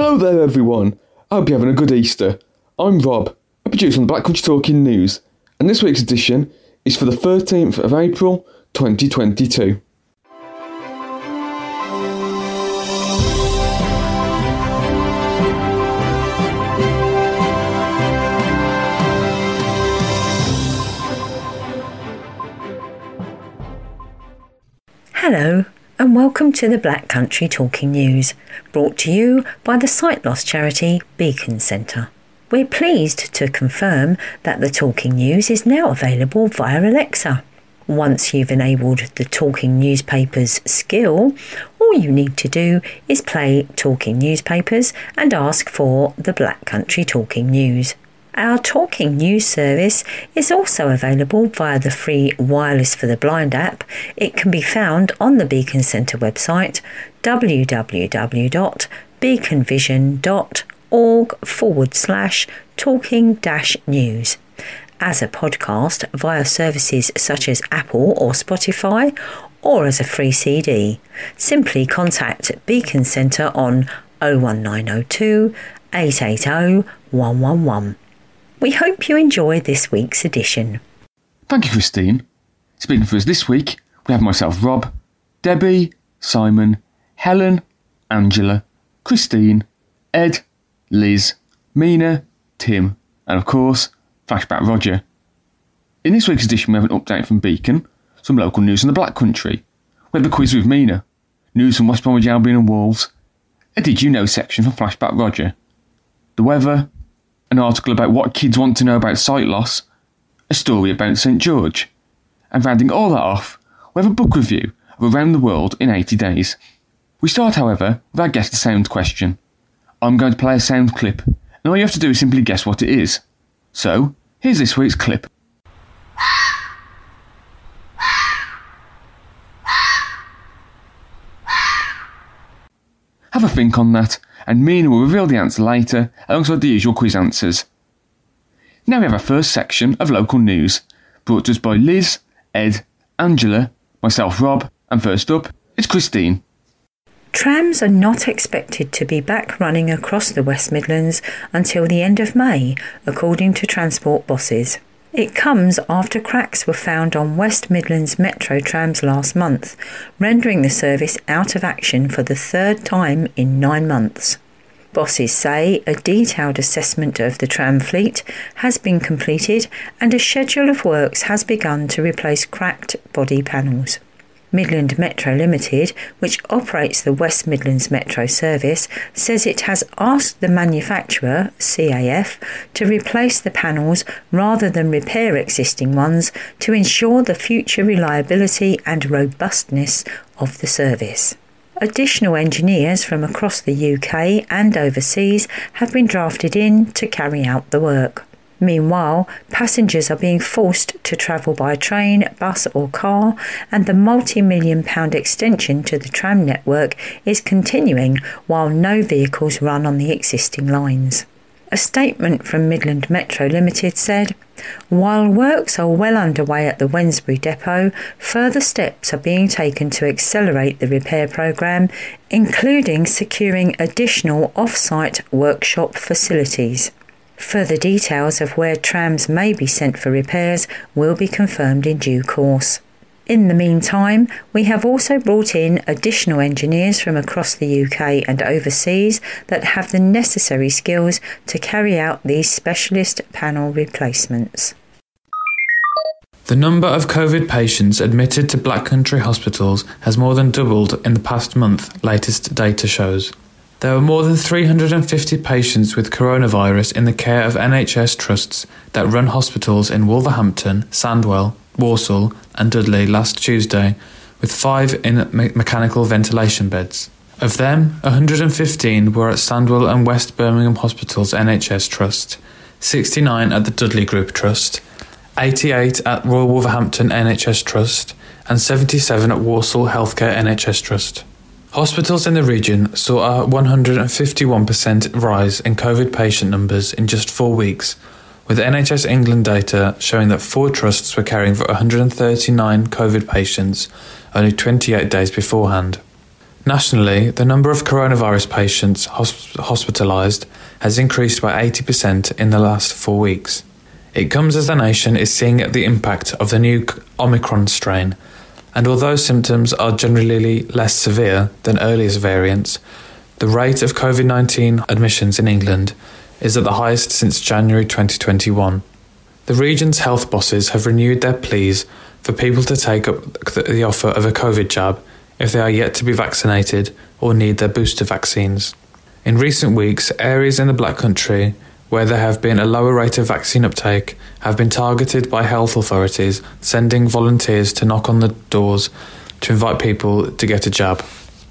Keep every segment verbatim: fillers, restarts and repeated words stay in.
Hello there everyone, I hope you're having a good Easter. I'm Rob, a producer on the Black Country Talking News, and this week's edition is for the thirteenth of April twenty twenty-two. Hello and welcome to the Black Country Talking News, brought to you by the sight loss charity Beacon Centre. We're pleased to confirm that the Talking News is now available via Alexa. Once you've enabled the Talking Newspapers skill, all you need to do is play Talking Newspapers and ask for the Black Country Talking News. Our Talking News service is also available via the free Wireless for the Blind app. It can be found on the Beacon Centre website, www.beaconvision.org forward slash talking dash news. As a podcast via services such as Apple or Spotify, or as a free C D. Simply contact Beacon Centre on oh one nine oh two, eight eight oh, one one one. We hope you enjoy this week's edition. Thank you, Christine. Speaking for us this week, we have myself, Rob, Debbie, Simon, Helen, Angela, Christine, Ed, Liz, Mina, Tim, and of course, Flashback Roger. In this week's edition, we have an update from Beacon, some local news from the Black Country. We have a quiz with Mina, news from West Bromwich Albion and Wolves, a Did You Know section from Flashback Roger, the weather, an article about what kids want to know about sight loss, a story about St George, and rounding all that off, we have a book review of Around the World in eighty days. We start, however, with our Guess the Sound question. I'm going to play a sound clip, and all you have to do is simply guess what it is. So, here's this week's clip. Have a think on that, and Mina will reveal the answer later alongside the usual quiz answers. Now we have our first section of local news, brought to us by Liz, Ed, Angela, myself Rob, and first up, it's Christine. Trams are not expected to be back running across the West Midlands until the end of May, according to transport bosses. It comes after cracks were found on West Midlands Metro trams last month, rendering the service out of action for the third time in nine months. Bosses say a detailed assessment of the tram fleet has been completed and a schedule of works has begun to replace cracked body panels. Midland Metro Limited, which operates the West Midlands Metro service, says it has asked the manufacturer, C A F, to replace the panels rather than repair existing ones to ensure the future reliability and robustness of the service. Additional engineers from across the U K and overseas have been drafted in to carry out the work. Meanwhile, passengers are being forced to travel by train, bus or car, and the multi-million pound extension to the tram network is continuing while no vehicles run on the existing lines. A statement from Midland Metro Limited said, "While works are well underway at the Wednesbury depot, further steps are being taken to accelerate the repair programme, including securing additional off-site workshop facilities. Further details of where trams may be sent for repairs will be confirmed in due course." In the meantime, we have also brought in additional engineers from across the U K and overseas that have the necessary skills to carry out these specialist panel replacements. The number of COVID patients admitted to Black Country hospitals has more than doubled in the past month, latest data shows. There were more than three hundred fifty patients with coronavirus in the care of N H S trusts that run hospitals in Wolverhampton, Sandwell, Walsall and Dudley last Tuesday, with five in me- mechanical ventilation beds. Of them, one hundred fifteen were at Sandwell and West Birmingham Hospitals N H S Trust, sixty-nine at the Dudley Group Trust, eighty-eight at Royal Wolverhampton N H S Trust and seventy-seven at Walsall Healthcare N H S Trust. Hospitals in the region saw a one hundred fifty-one percent rise in COVID patient numbers in just four weeks, with N H S England data showing that four trusts were caring for one hundred thirty-nine COVID patients only twenty-eight days beforehand. Nationally, the number of coronavirus patients hosp- hospitalised has increased by eighty percent in the last four weeks. It comes as the nation is seeing the impact of the new Omicron strain, and although symptoms are generally less severe than earlier variants, the rate of covid nineteen admissions in England is at the highest since January twenty twenty-one. The region's health bosses have renewed their pleas for people to take up the offer of a COVID jab if they are yet to be vaccinated or need their booster vaccines. In recent weeks, areas in the Black Country where there have been a lower rate of vaccine uptake have been targeted by health authorities, sending volunteers to knock on the doors to invite people to get a jab.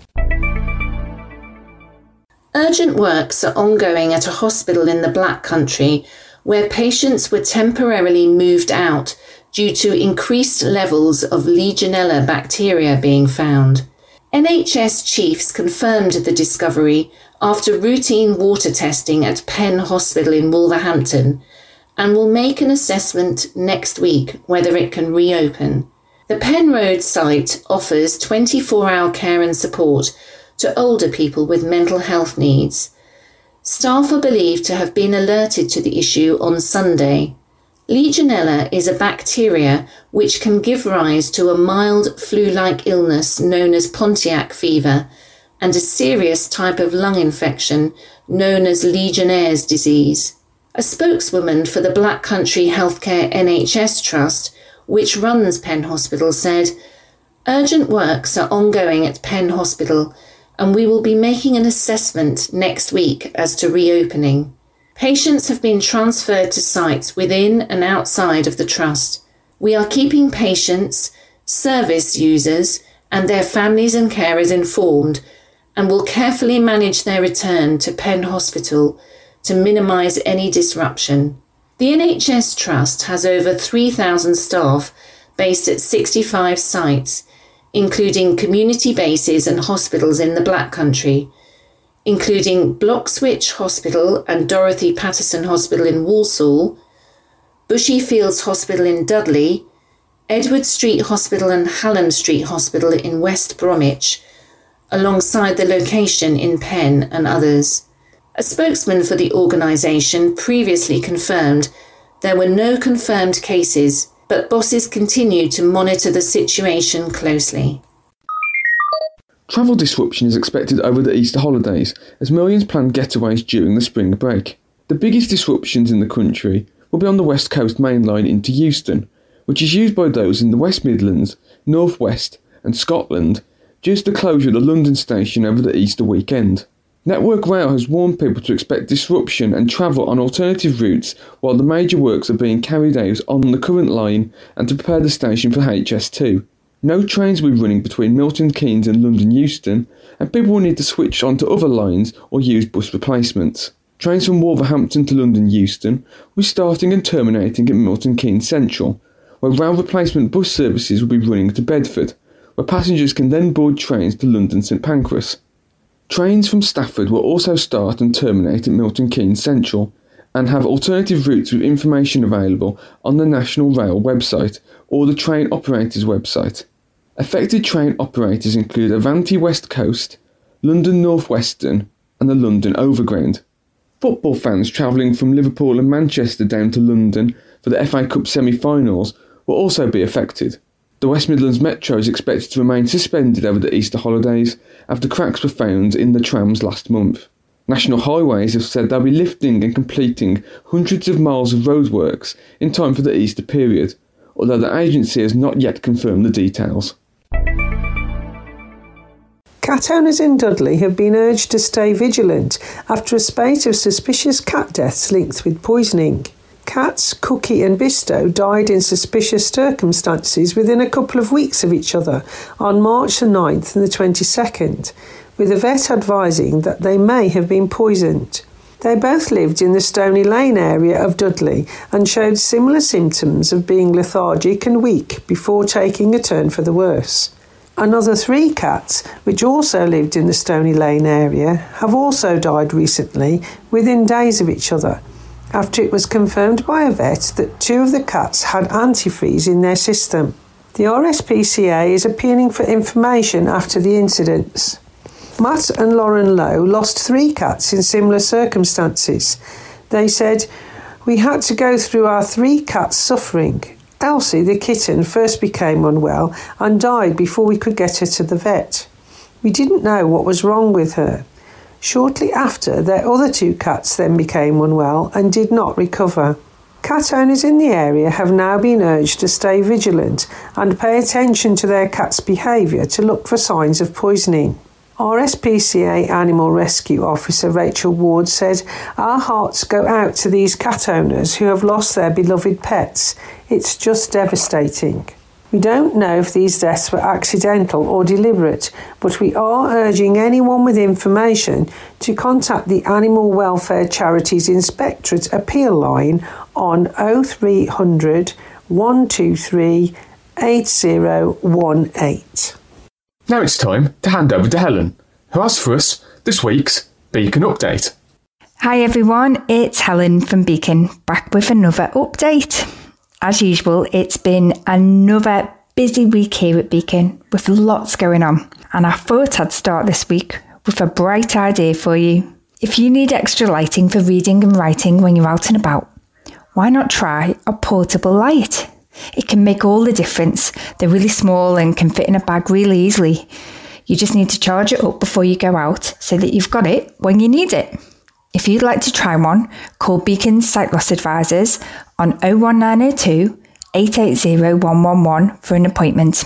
Urgent works are ongoing at a hospital in the Black Country where patients were temporarily moved out due to increased levels of Legionella bacteria being found. N H S chiefs confirmed the discovery after routine water testing at Penn Hospital in Wolverhampton and will make an assessment next week whether it can reopen. The Penn Road site offers twenty-four hour care and support to older people with mental health needs. Staff are believed to have been alerted to the issue on Sunday. Legionella is a bacteria which can give rise to a mild flu-like illness known as Pontiac fever and a serious type of lung infection known as Legionnaire's disease. A spokeswoman for the Black Country Healthcare N H S Trust, which runs Penn Hospital, said, "Urgent works are ongoing at Penn Hospital and we will be making an assessment next week as to reopening. Patients have been transferred to sites within and outside of the trust. We are keeping patients, service users, and their families and carers informed and will carefully manage their return to Penn Hospital to minimise any disruption." The N H S Trust has over three thousand staff based at sixty-five sites, including community bases and hospitals in the Black Country, including Bloxwich Hospital and Dorothy Patterson Hospital in Walsall, Bushy Fields Hospital in Dudley, Edward Street Hospital and Hallam Street Hospital in West Bromwich, alongside the location in Penn and others. A spokesman for the organisation previously confirmed there were no confirmed cases, but bosses continue to monitor the situation closely. Travel disruption is expected over the Easter holidays as millions plan getaways during the spring break. The biggest disruptions in the country will be on the West Coast main line into Euston, which is used by those in the West Midlands, North West and Scotland due to the closure of the London station over the Easter weekend. Network Rail has warned people to expect disruption and travel on alternative routes while the major works are being carried out on the current line and to prepare the station for H S two. No trains will be running between Milton Keynes and London Euston, and people will need to switch onto other lines or use bus replacements. Trains from Wolverhampton to London Euston will be starting and terminating at Milton Keynes Central, where rail replacement bus services will be running to Bedford, where passengers can then board trains to London St Pancras. Trains from Stafford will also start and terminate at Milton Keynes Central and have alternative routes with information available on the National Rail website or the train operator's website. Affected train operators include Avanti West Coast, London North Western and the London Overground. Football fans travelling from Liverpool and Manchester down to London for the F A Cup semi-finals will also be affected. The West Midlands Metro is expected to remain suspended over the Easter holidays after cracks were found in the trams last month. National Highways have said they'll be lifting and completing hundreds of miles of roadworks in time for the Easter period, although the agency has not yet confirmed the details. Cat owners in Dudley have been urged to stay vigilant after a spate of suspicious cat deaths linked with poisoning. Cats Cookie and Bisto died in suspicious circumstances within a couple of weeks of each other on March the ninth and the twenty-second, with a vet advising that they may have been poisoned. They both lived in the Stony Lane area of Dudley and showed similar symptoms of being lethargic and weak before taking a turn for the worse. Another three cats, which also lived in the Stony Lane area, have also died recently within days of each other, after it was confirmed by a vet that two of the cats had antifreeze in their system. The R S P C A is appealing for information after the incidents. Matt and Lauren Lowe lost three cats in similar circumstances. They said, "We had to go through our three cats suffering. Elsie, the kitten, first became unwell and died before we could get her to the vet. We didn't know what was wrong with her. Shortly after, their other two cats then became unwell and did not recover." Cat owners in the area have now been urged to stay vigilant and pay attention to their cat's behaviour to look for signs of poisoning. R S P C A Animal Rescue Officer Rachel Ward said, "Our hearts go out to these cat owners who have lost their beloved pets. It's just devastating. We don't know if these deaths were accidental or deliberate, but we are urging anyone with information to contact the Animal Welfare Charities Inspectorate Appeal Line on oh three hundred, one two three, eight oh one eight. Now it's time to hand over to Helen, who has for us this week's Beacon Update. Hi everyone, it's Helen from Beacon, back with another update. As usual, it's been another busy week here at Beacon with lots going on, and I thought I'd start this week with a bright idea for you. If you need extra lighting for reading and writing when you're out and about, why not try a portable light? It can make all the difference. They're really small and can fit in a bag really easily. You just need to charge it up before you go out so that you've got it when you need it. If you'd like to try one, call Beacon's Sight Loss Advisors on oh one nine oh two, eight eight oh, one one one for an appointment.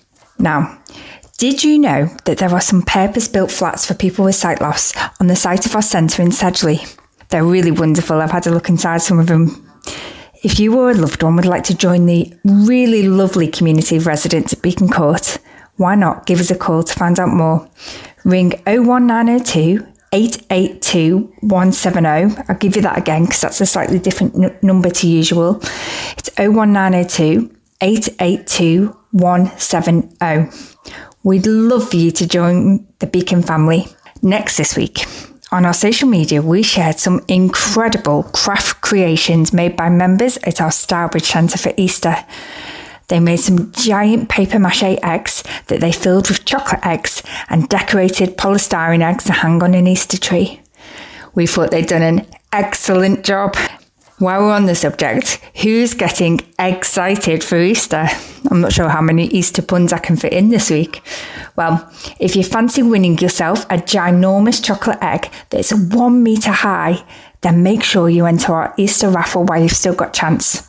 Now, did you know that there are some purpose-built flats for people with sight loss on the site of our centre in Sedgley? They're really wonderful. I've had a look inside some of them. If you or a loved one would like to join the really lovely community of residents at Beacon Court, why not give us a call to find out more? Ring oh one nine oh two, eight eight two, one seven oh. I'll give you that again because that's a slightly different n- number to usual. It's oh one nine oh two, eight eight two, one seven oh. We'd love for you to join the Beacon family. Next this week, on our social media, we shared some incredible craft creations made by members at our Stourbridge Centre for Easter. They made some giant paper mache eggs that they filled with chocolate eggs and decorated polystyrene eggs to hang on an Easter tree. We thought they'd done an excellent job. While we're on the subject, who's getting excited for Easter? I'm not sure how many Easter puns I can fit in this week. Well, if you fancy winning yourself a ginormous chocolate egg that's one metre high, then make sure you enter our Easter raffle while you've still got a chance.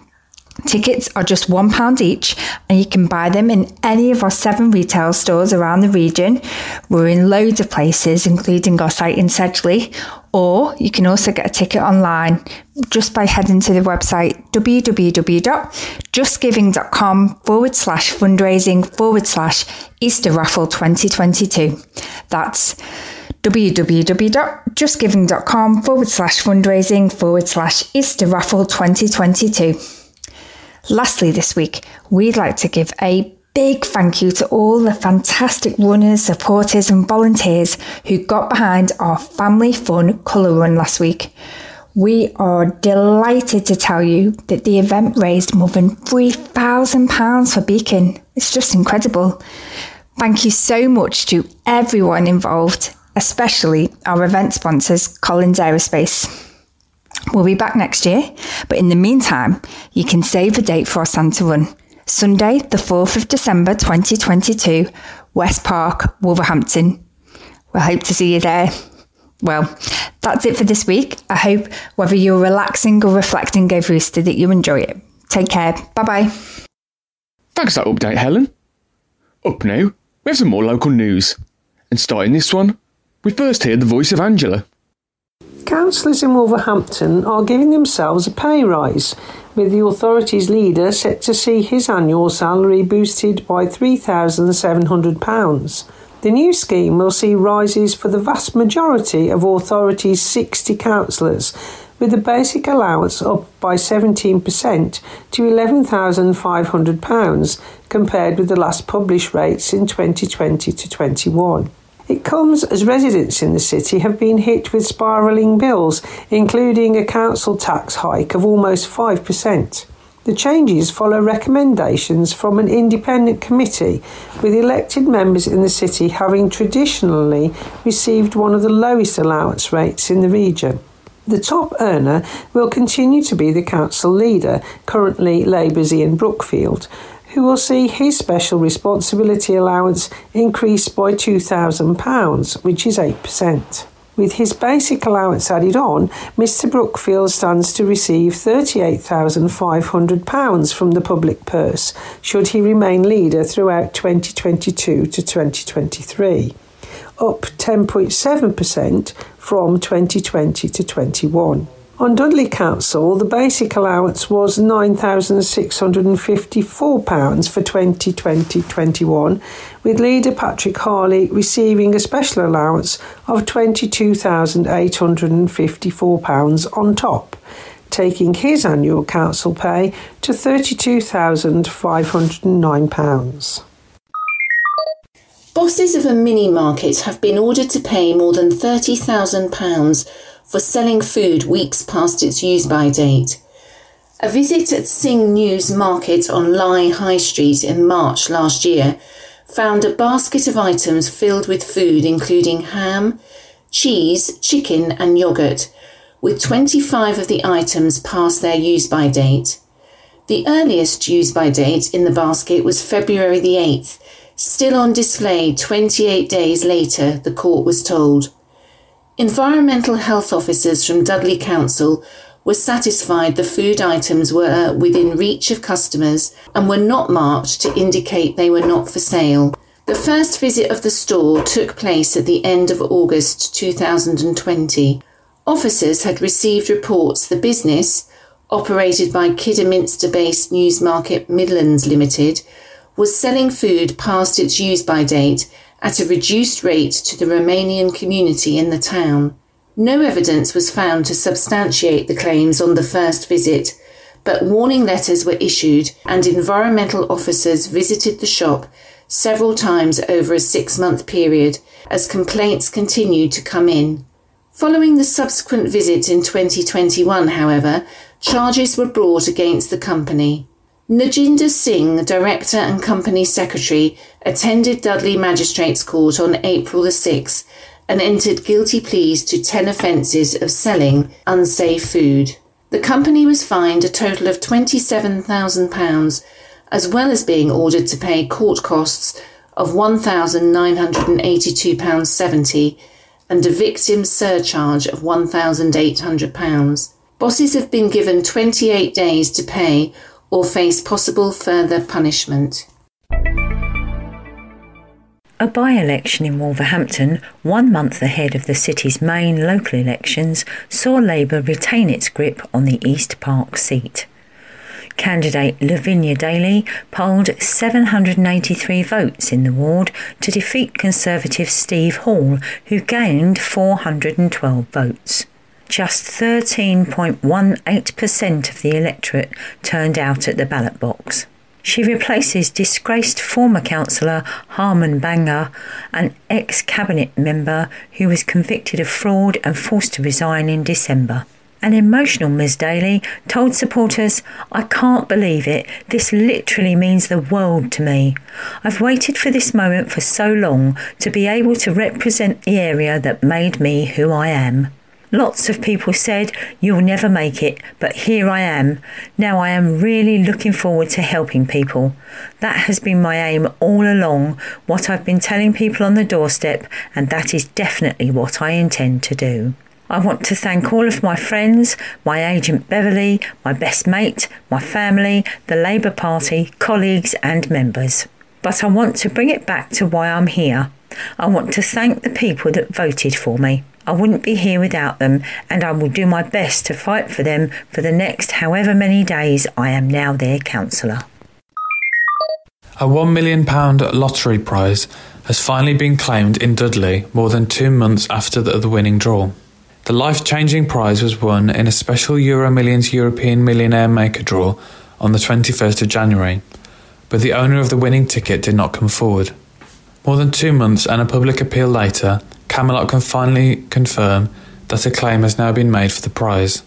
Tickets are just one pound each, and you can buy them in any of our seven retail stores around the region. We're in loads of places, including our site in Sedgley, or you can also get a ticket online just by heading to the website www.justgiving.com forward slash fundraising forward slash Easter Raffle twenty twenty-two. That's www.justgiving.com forward slash fundraising forward slash Easter Raffle twenty twenty-two. Lastly this week, we'd like to give a big thank you to all the fantastic runners, supporters and volunteers who got behind our Family Fun Colour Run last week. We are delighted to tell you that the event raised more than three thousand pounds for Beacon. It's just incredible. Thank you so much to everyone involved, especially our event sponsors, Collins Aerospace. We'll be back next year, but in the meantime, you can save a date for our Santa Run. Sunday, the fourth of December twenty twenty-two, West Park, Wolverhampton. We'll hope to see you there. Well, that's it for this week. I hope whether you're relaxing or reflecting over Easter that you enjoy it. Take care. Bye-bye. Thanks for that update, Helen. Up now, we have some more local news. And starting this one, we first hear the voice of Angela. Councillors in Wolverhampton are giving themselves a pay rise, with the authority's leader set to see his annual salary boosted by three thousand seven hundred pounds. The new scheme will see rises for the vast majority of authority's sixty councillors, with the basic allowance up by seventeen percent to eleven thousand five hundred pounds, compared with the last published rates in twenty twenty to twenty-one. It comes as residents in the city have been hit with spiralling bills, including a council tax hike of almost five percent. The The changes follow recommendations from an independent committee, with elected members in the city having traditionally received one of the lowest allowance rates in the region. The top earner will continue to be the council leader, currently Labour's Ian Brookfield, who will see his special responsibility allowance increase by two thousand pounds, which is eight percent. With his basic allowance added on, Mister Brookfield stands to receive thirty-eight thousand five hundred pounds from the public purse, should he remain leader throughout twenty twenty-two to twenty twenty-three, up ten point seven percent from twenty twenty to twenty-one. On Dudley Council, the basic allowance was nine thousand six hundred fifty-four pounds for twenty twenty to twenty-one, with leader Patrick Harley receiving a special allowance of twenty-two thousand eight hundred fifty-four pounds on top, taking his annual council pay to thirty-two thousand five hundred nine pounds. Bosses of a mini-market have been ordered to pay more than thirty thousand pounds for selling food weeks past its use-by date. A visit at Sing News Market on Lye High Street in March last year found a basket of items filled with food including ham, cheese, chicken and yoghurt, with twenty-five of the items past their use-by date. The earliest use-by date in the basket was February the eighth, still on display twenty-eight days later, the court was told. Environmental health officers from Dudley Council were satisfied the food items were within reach of customers and were not marked to indicate they were not for sale. The first visit of the store took place at the end of August two thousand twenty. Officers had received reports the business, operated by Kidderminster-based Newsmarket Midlands Limited, was selling food past its use-by date at a reduced rate to the Romanian community in the town. No evidence was found to substantiate the claims on the first visit, but warning letters were issued and environmental officers visited the shop several times over a six-month period as complaints continued to come in. Following the subsequent visit in twenty twenty-one, however, charges were brought against the company. Najinder Singh, Director and Company Secretary, attended Dudley Magistrates Court on April the sixth and entered guilty pleas to ten offences of selling unsafe food. The company was fined a total of twenty-seven thousand pounds, as well as being ordered to pay court costs of one thousand nine hundred eighty-two pounds seventy and a victim surcharge of one thousand eight hundred pounds. Bosses have been given twenty-eight days to pay or face possible further punishment. A by-election in Wolverhampton, one month ahead of the city's main local elections, saw Labour retain its grip on the East Park seat. Candidate Lavinia Daly polled seven hundred eighty-three votes in the ward to defeat Conservative Steve Hall, who gained four hundred twelve votes. Just thirteen point one eight percent of the electorate turned out at the ballot box. She replaces disgraced former councillor Harman Banga, an ex-cabinet member who was convicted of fraud and forced to resign in December. An emotional Miz Daly told supporters, "I can't believe it. This literally means the world to me. I've waited for this moment for so long to be able to represent the area that made me who I am. Lots of people said, you'll never make it, but here I am. Now I am really looking forward to helping people. That has been my aim all along, what I've been telling people on the doorstep, and that is definitely what I intend to do. I want to thank all of my friends, my agent Beverly, my best mate, my family, the Labour Party, colleagues and members. But I want to bring it back to why I'm here. I want to thank the people that voted for me. I wouldn't be here without them, and I will do my best to fight for them for the next however many days I am now their councillor." A one million pounds lottery prize has finally been claimed in Dudley more than two months after the, the winning draw. The life-changing prize was won in a special Euromillions European Millionaire Maker draw on the twenty-first of January, but the owner of the winning ticket did not come forward. More than two months and a public appeal later, Camelot can finally confirm that a claim has now been made for the prize.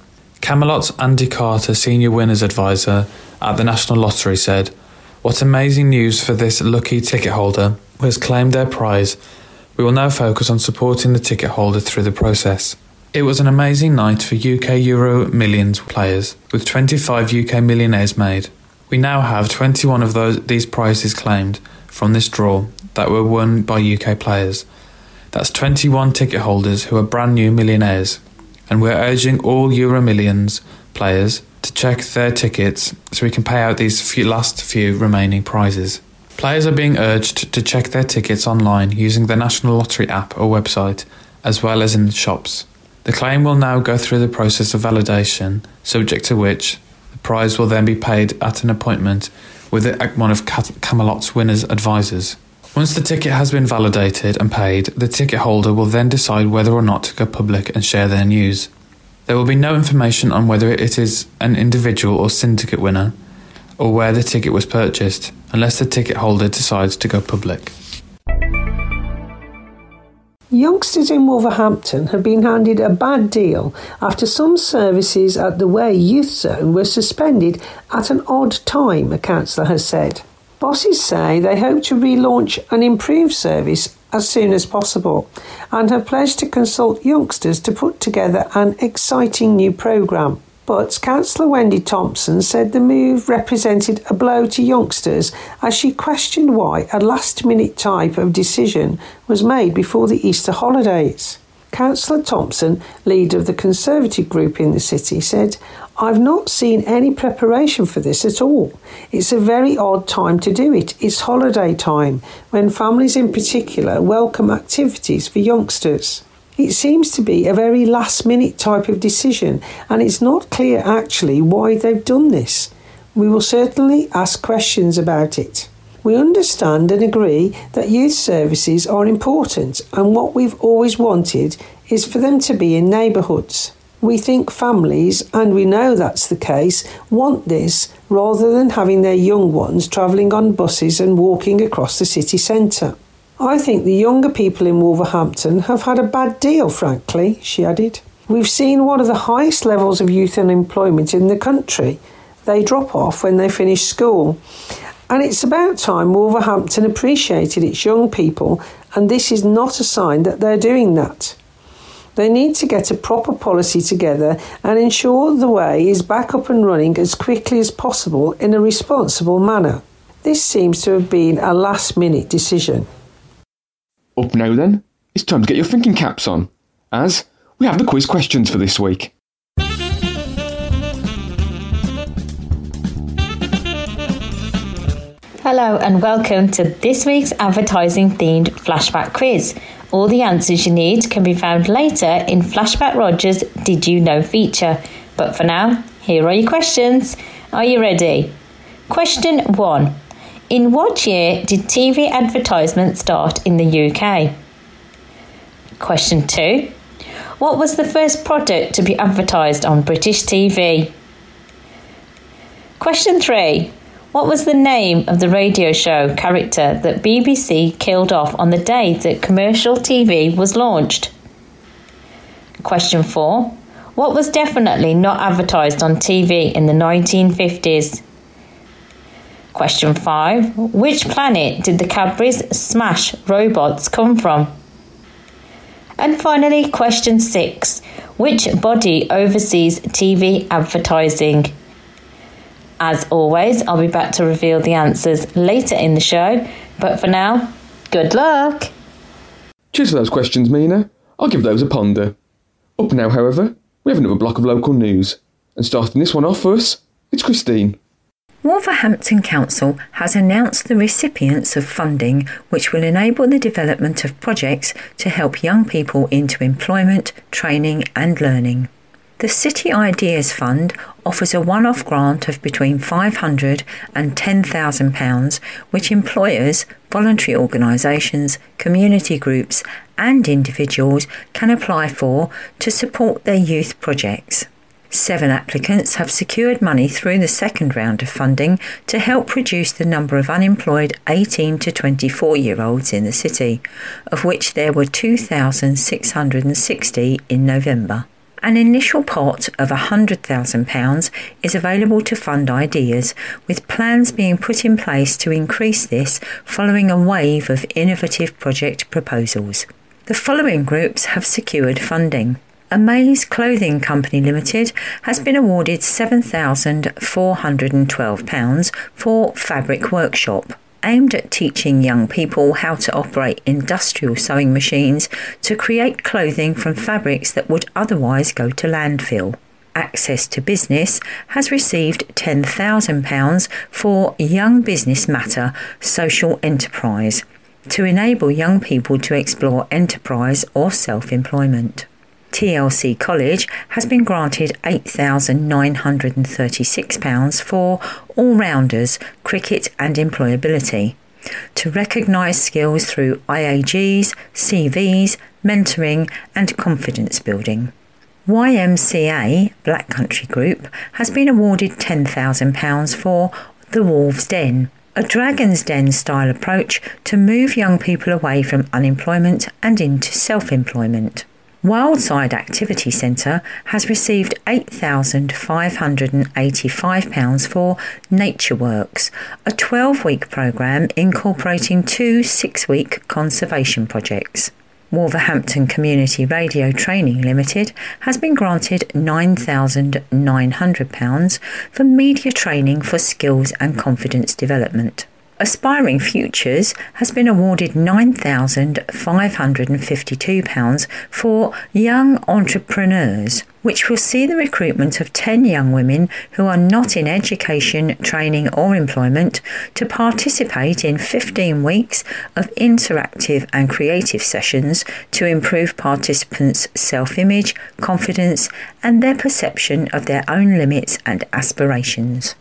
Camelot's Andy Carter, Senior Winners Advisor at the National Lottery, said, "What amazing news for this lucky ticket holder who has claimed their prize. We will now focus on supporting the ticket holder through the process." It was an amazing night for U K Euro Millions players, with twenty-five U K millionaires made. We now have twenty-one of those these prizes claimed from this draw that were won by U K players. That's twenty-one ticket holders who are brand new millionaires, and we're urging all Euro Millions players to check their tickets so we can pay out these few last few remaining prizes. Players are being urged to check their tickets online using the National Lottery app or website, as well as in shops. The claim will now go through the process of validation, subject to which the prize will then be paid at an appointment with one of Camelot's winners' advisors. Once the ticket has been validated and paid, the ticket holder will then decide whether or not to go public and share their news. There will be no information on whether it is an individual or syndicate winner, or where the ticket was purchased, unless the ticket holder decides to go public. Youngsters in Wolverhampton have been handed a bad deal after some services at the Way Youth Zone were suspended at an odd time, a councillor has said. Bosses say they hope to relaunch an improved service as soon as possible and have pledged to consult youngsters to put together an exciting new programme. But Councillor Wendy Thompson said the move represented a blow to youngsters as she questioned why a last-minute type of decision was made before the Easter holidays. Councillor Thompson, leader of the Conservative group in the city, said, "I've not seen any preparation for this at all. It's a very odd time to do it. It's holiday time, when families in particular welcome activities for youngsters. It seems to be a very last-minute type of decision, and it's not clear actually why they've done this. We will certainly ask questions about it. We understand and agree that youth services are important, and what we've always wanted is for them to be in neighbourhoods. We think families, and we know that's the case, want this rather than having their young ones travelling on buses and walking across the city centre. I think the younger people in Wolverhampton have had a bad deal, frankly," she added. "We've seen one of the highest levels of youth unemployment in the country. They drop off when they finish school. And it's about time Wolverhampton appreciated its young people, and this is not a sign that they're doing that. They need to get a proper policy together and ensure the Way is back up and running as quickly as possible in a responsible manner. This seems to have been a last-minute decision." Up now then, it's time to get your thinking caps on, as we have the quiz questions for this week. Hello and welcome to this week's advertising-themed Flashback quiz. All the answers you need can be found later in Flashback Roger's Did You Know feature. But for now, here are your questions. Are you ready? Question one. In what year did T V advertisement start in the U K? Question two. What was the first product to be advertised on British T V? Question three. What was the name of the radio show character that B B C killed off on the day that commercial T V was launched? Question four. What was definitely not advertised on T V in the nineteen fifties? Question five. Which planet did the Cadbury's Smash robots come from? And finally, question six. Which body oversees T V advertising? As always, I'll be back to reveal the answers later in the show, but for now, good luck! Cheers for those questions, Mina. I'll give those a ponder. Up now, however, we have another block of local news, and starting this one off for us, it's Christine. Wolverhampton Council has announced the recipients of funding which will enable the development of projects to help young people into employment, training and learning. The City Ideas Fund offers a one-off grant of between five hundred pounds and ten thousand pounds which employers, voluntary organisations, community groups and individuals can apply for to support their youth projects. Seven applicants have secured money through the second round of funding to help reduce the number of unemployed eighteen to twenty-four-year-olds in the city, of which there were two thousand six hundred sixty in November. An initial pot of one hundred thousand pounds is available to fund ideas, with plans being put in place to increase this following a wave of innovative project proposals. The following groups have secured funding. Amaze Clothing Company Limited has been awarded seven thousand four hundred twelve pounds for Fabric Workshop, aimed at teaching young people how to operate industrial sewing machines to create clothing from fabrics that would otherwise go to landfill. Access to Business has received ten thousand pounds for Young Business Matter Social Enterprise, to enable young people to explore enterprise or self-employment. T L C College has been granted eight thousand nine hundred thirty-six pounds for All-Rounders, Cricket and Employability, to recognise skills through I A Gs, C Vs, mentoring and confidence building. Y M C A Black Country Group has been awarded ten thousand pounds for The Wolves' Den, a Dragon's Den style approach to move young people away from unemployment and into self-employment. Wildside Activity Centre has received eight thousand five hundred eighty-five pounds for Nature Works, a twelve-week programme incorporating two six-week conservation projects. Wolverhampton Community Radio Training Limited has been granted nine thousand nine hundred pounds for media training for skills and confidence development. Aspiring Futures has been awarded nine thousand five hundred fifty-two pounds for Young Entrepreneurs, which will see the recruitment of ten young women who are not in education, training or employment to participate in fifteen weeks of interactive and creative sessions to improve participants' self-image, confidence and their perception of their own limits and aspirations.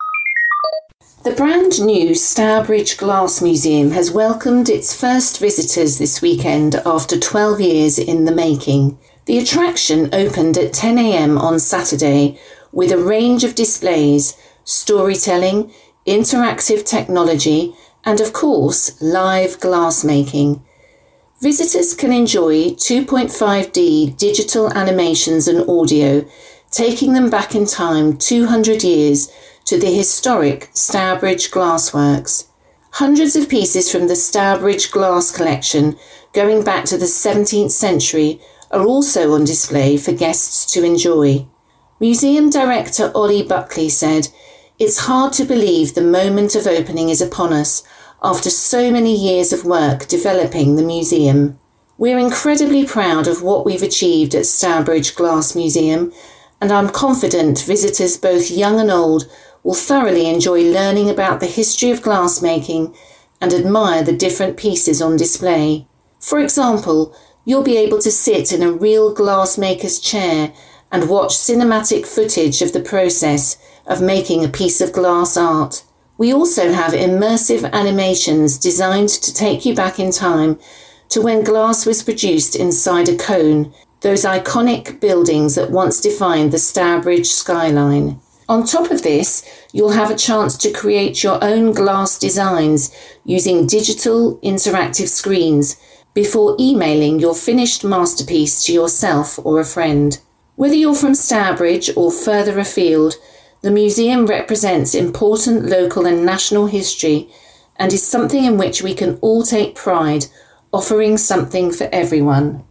The brand new Stourbridge Glass Museum has welcomed its first visitors this weekend after twelve years in the making. The attraction opened at ten a m on Saturday with a range of displays, storytelling, interactive technology and of course live glassmaking. Visitors can enjoy two point five D digital animations and audio, taking them back in time two hundred years to the historic Stourbridge Glassworks. Hundreds of pieces from the Stourbridge Glass collection, going back to the seventeenth century, are also on display for guests to enjoy. Museum Director Ollie Buckley said, "It's hard to believe the moment of opening is upon us after so many years of work developing the museum. We're incredibly proud of what we've achieved at Stourbridge Glass Museum, and I'm confident visitors both young and old will thoroughly enjoy learning about the history of glassmaking and admire the different pieces on display. For example, you'll be able to sit in a real glassmaker's chair and watch cinematic footage of the process of making a piece of glass art. We also have immersive animations designed to take you back in time to when glass was produced inside a cone, those iconic buildings that once defined the Stourbridge skyline. On top of this, you'll have a chance to create your own glass designs using digital interactive screens before emailing your finished masterpiece to yourself or a friend. Whether you're from Stourbridge or further afield, the museum represents important local and national history and is something in which we can all take pride, offering something for everyone.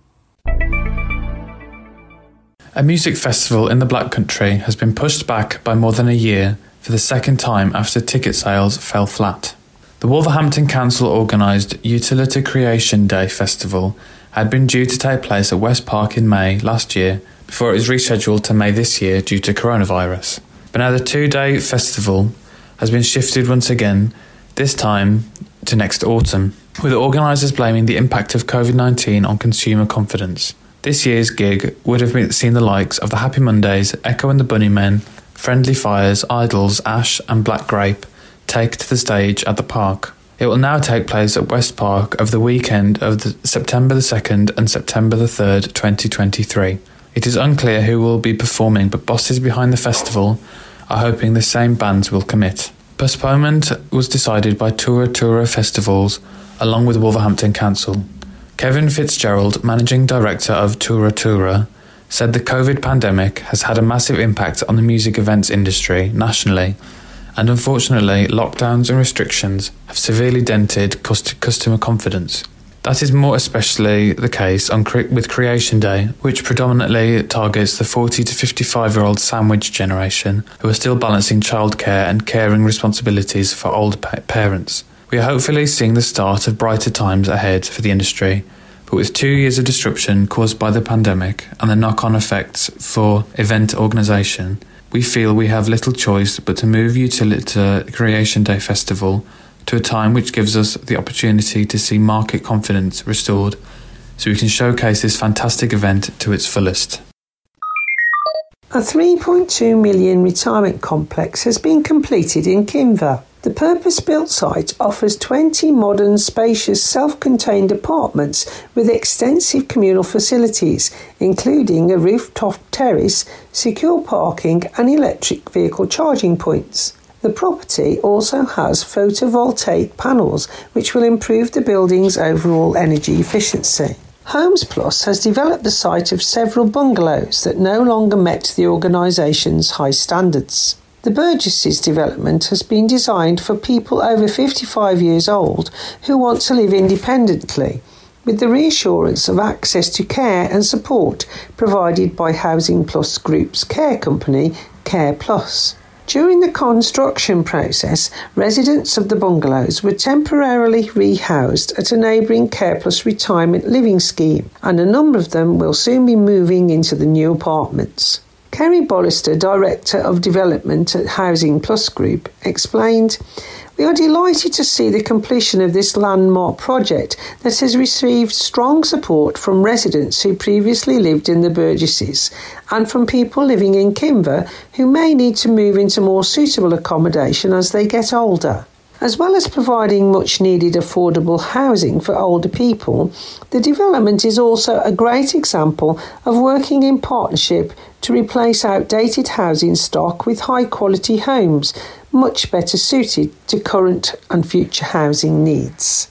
A music festival in the Black Country has been pushed back by more than a year for the second time after ticket sales fell flat. The Wolverhampton Council organised Utility Creation Day Festival had been due to take place at West Park in May last year before it was rescheduled to May this year due to coronavirus. But now the two-day festival has been shifted once again, this time to next autumn, with organisers blaming the impact of covid nineteen on consumer confidence. This year's gig would have been, seen the likes of the Happy Mondays, Echo and the Bunnymen, Friendly Fires, Idols, Ash and Black Grape take to the stage at the park. It will now take place at West Park over the weekend of the September the second and September the third, twenty twenty-three. It is unclear who will be performing, but bosses behind the festival are hoping the same bands will commit. Postponement was decided by Tura Tura Festivals along with Wolverhampton Council. Kevin Fitzgerald, Managing Director of Tura Tura, said the COVID pandemic has had a massive impact on the music events industry nationally, and unfortunately lockdowns and restrictions have severely dented cust- customer confidence. That is more especially the case on cre- with Creation Day, which predominantly targets the forty to fifty-five-year-old sandwich generation who are still balancing childcare and caring responsibilities for older pa- parents. We are hopefully seeing the start of brighter times ahead for the industry, but with two years of disruption caused by the pandemic and the knock-on effects for event organisation, we feel we have little choice but to move Utilita Creation Day Festival to a time which gives us the opportunity to see market confidence restored so we can showcase this fantastic event to its fullest. A three point two million retirement complex has been completed in Kinver. The purpose-built site offers twenty modern, spacious, self-contained apartments with extensive communal facilities, including a rooftop terrace, secure parking and electric vehicle charging points. The property also has photovoltaic panels which will improve the building's overall energy efficiency. Homes Plus has developed the site of several bungalows that no longer met the organisation's high standards. The Burgesses development has been designed for people over fifty-five years old who want to live independently, with the reassurance of access to care and support provided by Housing Plus Group's care company, Care Plus. During the construction process, residents of the bungalows were temporarily rehoused at a neighbouring Care Plus retirement living scheme, and a number of them will soon be moving into the new apartments. Kerry Bollister, Director of Development at Housing Plus Group, explained, "We are delighted to see the completion of this landmark project that has received strong support from residents who previously lived in the Burgesses and from people living in Kinver who may need to move into more suitable accommodation as they get older. As well as providing much-needed affordable housing for older people, the development is also a great example of working in partnership to replace outdated housing stock with high-quality homes, much better suited to current and future housing needs."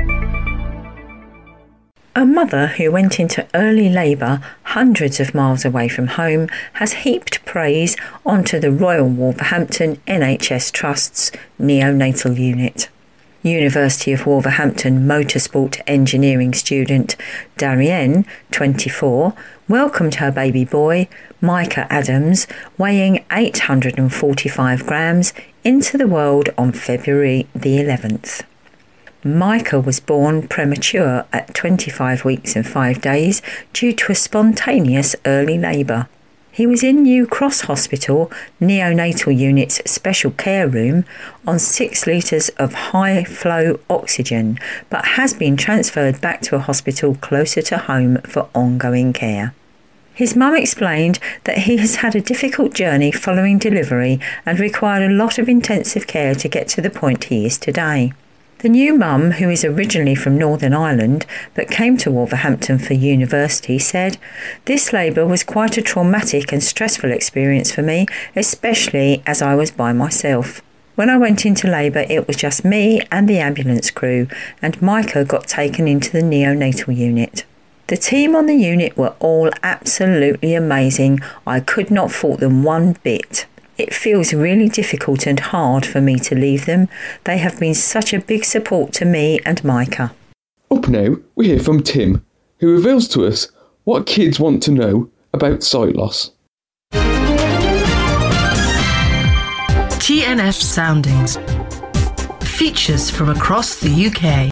A mother who went into early labour hundreds of miles away from home has heaped praise onto the Royal Wolverhampton N H S Trust's neonatal unit. University of Wolverhampton motorsport engineering student Darienne, twenty-four, welcomed her baby boy, Micah Adams, weighing eight hundred forty-five grams, into the world on February the eleventh. Micah was born premature at twenty-five weeks and five days due to a spontaneous early labour. He was in New Cross Hospital neonatal unit's special care room on six litres of high-flow oxygen, but has been transferred back to a hospital closer to home for ongoing care. His mum explained that he has had a difficult journey following delivery and required a lot of intensive care to get to the point he is today. The new mum, who is originally from Northern Ireland but came to Wolverhampton for university, said, "This labour was quite a traumatic and stressful experience for me, especially as I was by myself. When I went into labour, it was just me and the ambulance crew, and Micah got taken into the neonatal unit. The team on the unit were all absolutely amazing. I could not fault them one bit. It feels really difficult and hard for me to leave them. They have been such a big support to me and Micah." Up now, we hear from Tim, who reveals to us what kids want to know about sight loss. T N F Soundings. Features from across the U K.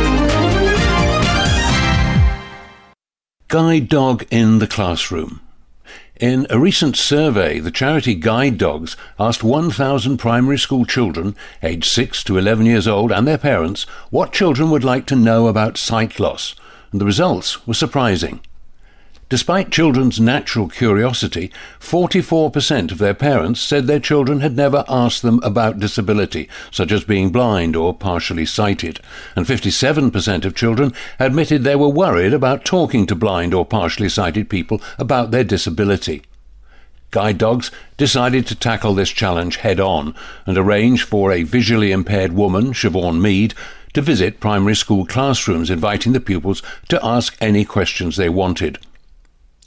Guide dog in the classroom. In a recent survey, the charity Guide Dogs asked one thousand primary school children aged six to eleven years old and their parents what children would like to know about sight loss, and the results were surprising. Despite children's natural curiosity, forty-four percent of their parents said their children had never asked them about disability, such as being blind or partially sighted, and fifty-seven percent of children admitted they were worried about talking to blind or partially sighted people about their disability. Guide Dogs decided to tackle this challenge head-on and arrange for a visually impaired woman, Siobhan Mead, to visit primary school classrooms, inviting the pupils to ask any questions they wanted.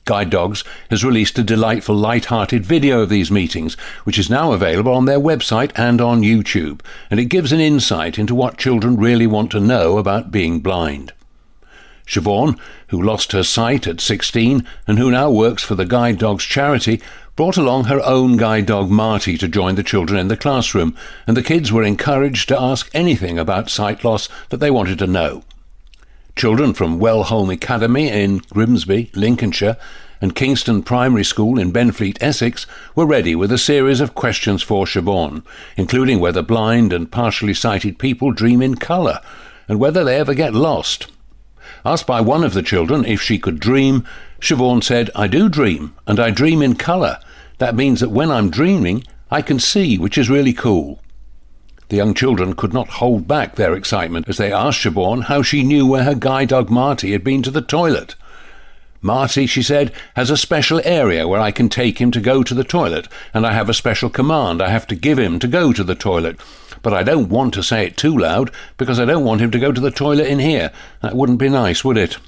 Guide Dogs has released a delightful light-hearted video of these meetings, which is now available on their website and on YouTube, and it gives an insight into what children really want to know about being blind. Siobhan, who lost her sight at sixteen and who now works for the Guide Dogs charity, brought along her own guide dog Marty to join the children in the classroom, and the kids were encouraged to ask anything about sight loss that they wanted to know. Children from Wellholme Academy in Grimsby, Lincolnshire, and Kingston Primary School in Benfleet, Essex, were ready with a series of questions for Siobhan, including whether blind and partially sighted people dream in colour, and whether they ever get lost. Asked by one of the children if she could dream, Siobhan said, "I do dream, and I dream in colour. That means that when I'm dreaming, I can see, which is really cool." The young children could not hold back their excitement as they asked Siobhan how she knew where her guide dog Marty had been to the toilet. "Marty," she said, "has a special area where I can take him to go to the toilet, and I have a special command I have to give him to go to the toilet. But I don't want to say it too loud, because I don't want him to go to the toilet in here. That wouldn't be nice, would it?"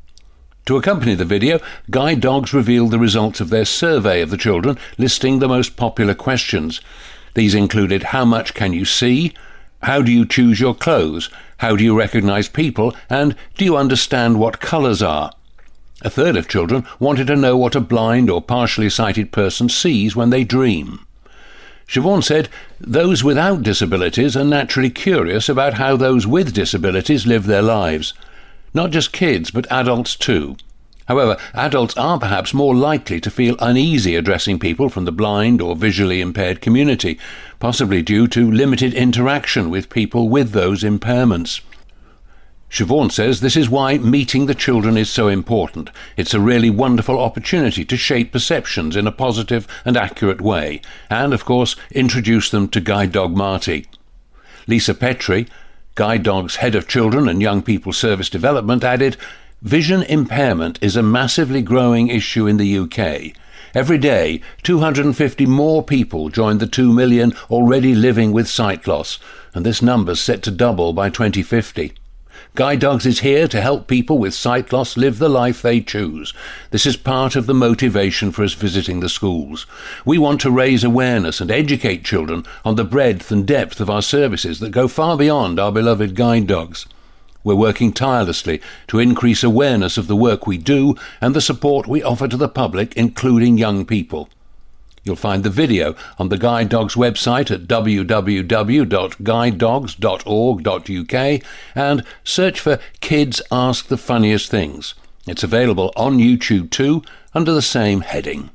To accompany the video, Guide Dogs revealed the results of their survey of the children, listing the most popular questions. These included: how much can you see? How do you choose your clothes? How do you recognise people? And do you understand what colours are? A third of children wanted to know what a blind or partially sighted person sees when they dream. Siobhan said those without disabilities are naturally curious about how those with disabilities live their lives. Not just kids, but adults too. However, adults are perhaps more likely to feel uneasy addressing people from the blind or visually impaired community, possibly due to limited interaction with people with those impairments. Siobhan says this is why meeting the children is so important. It's a really wonderful opportunity to shape perceptions in a positive and accurate way, and, of course, introduce them to Guide Dog Marty. Lisa Petrie, Guide Dog's Head of Children and Young People Service Development, added, "Vision impairment is a massively growing issue in the U K. Every day, two hundred fifty more people join the two million already living with sight loss, and this number's set to double by twenty fifty. Guide Dogs is here to help people with sight loss live the life they choose. This is part of the motivation for us visiting the schools. We want to raise awareness and educate children on the breadth and depth of our services that go far beyond our beloved guide dogs. We're working tirelessly to increase awareness of the work we do and the support we offer to the public, including young people." You'll find the video on the Guide Dogs website at w w w dot guide dogs dot org dot u k and search for Kids Ask the Funniest Things. It's available on YouTube too, under the same heading.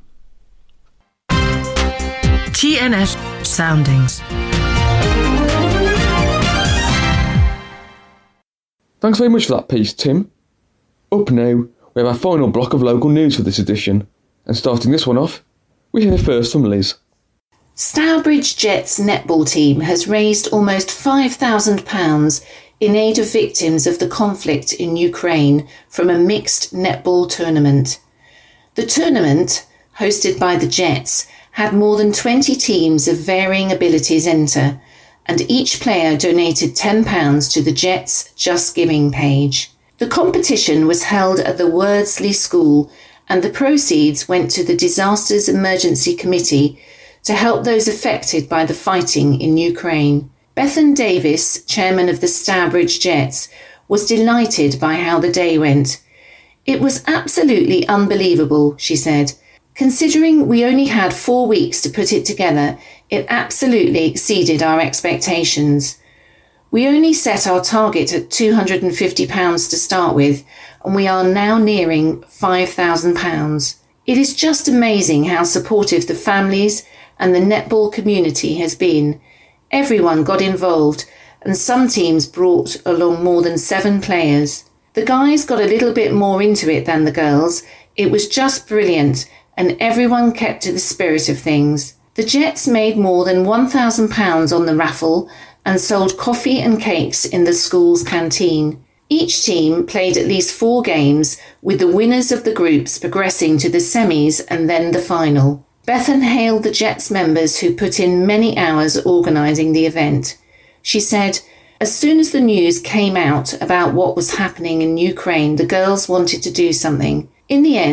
T N F Soundings. Thanks very much for that piece, Tim. Up now, we have our final block of local news for this edition, and starting this one off, we hear first from Liz. Stourbridge Jets netball team has raised almost five thousand pounds in aid of victims of the conflict in Ukraine from a mixed netball tournament. The tournament, hosted by the Jets, had more than twenty teams of varying abilities enter, and each player donated ten pounds to the Jets' Just Giving page. The competition was held at the Wordsley School, and the proceeds went to the Disasters Emergency Committee to help those affected by the fighting in Ukraine. Bethan Davis, chairman of the Stourbridge Jets, was delighted by how the day went. "It was absolutely unbelievable," she said. "Considering we only had four weeks to put it together, it absolutely exceeded our expectations. We only set our target at two hundred fifty pounds to start with, and we are now nearing five thousand pounds. It is just amazing how supportive the families and the netball community has been. Everyone got involved, and some teams brought along more than seven players. The guys got a little bit more into it than the girls. It was just brilliant, and everyone kept to the spirit of things. The Jets made more than one thousand pounds on the raffle and sold coffee and cakes in the school's canteen. Each team played at least four games, with the winners of the groups progressing to the semis and then the final. Bethan hailed the Jets members who put in many hours organising the event. She said, "As soon as the news came out about what was happening in Ukraine, the girls wanted to do something. In the end,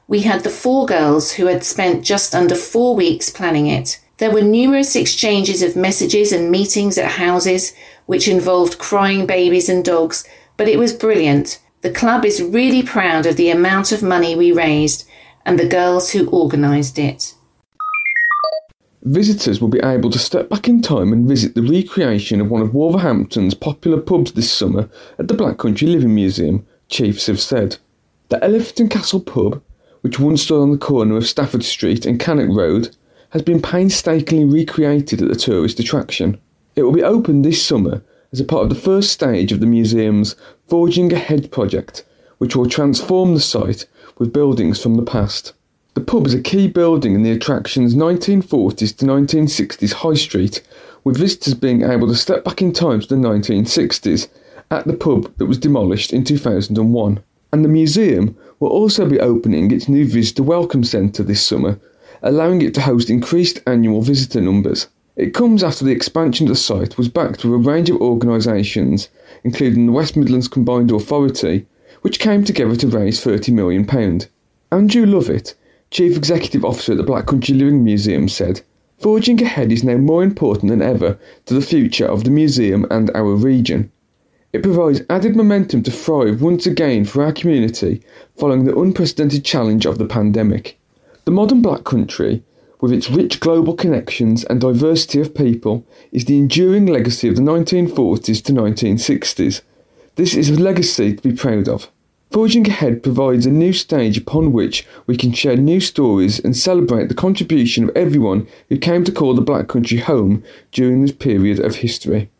We had the four girls who had spent just under four weeks planning it. There were numerous exchanges of messages and meetings at houses, which involved crying babies and dogs, but it was brilliant. The club is really proud of the amount of money we raised and the girls who organised it. Visitors will be able to step back in time and visit the recreation of one of Wolverhampton's popular pubs this summer at the Black Country Living Museum, chiefs have said. The Elephant and Castle pub, which once stood on the corner of Stafford Street and Cannock Road, has been painstakingly recreated at the tourist attraction. It will be opened this summer as a part of the first stage of the museum's Forging Ahead project, which will transform the site with buildings from the past. The pub is a key building in the attraction's nineteen forties to nineteen sixties high street, with visitors being able to step back in time to the nineteen sixties at the pub that was demolished in two thousand one. And the museum will also be opening its new visitor welcome centre this summer, allowing it to host increased annual visitor numbers. It comes after the expansion of the site was backed with a range of organisations, including the West Midlands Combined Authority, which came together to raise thirty million pounds. Andrew Lovett, Chief Executive Officer at the Black Country Living Museum, said, "Forging Ahead is now more important than ever to the future of the museum and our region. It provides added momentum to thrive once again for our community following the unprecedented challenge of the pandemic. The modern Black Country, with its rich global connections and diversity of people, is the enduring legacy of the nineteen forties to nineteen sixties. This is a legacy to be proud of. Forging Ahead provides a new stage upon which we can share new stories and celebrate the contribution of everyone who came to call the Black Country home during this period of history."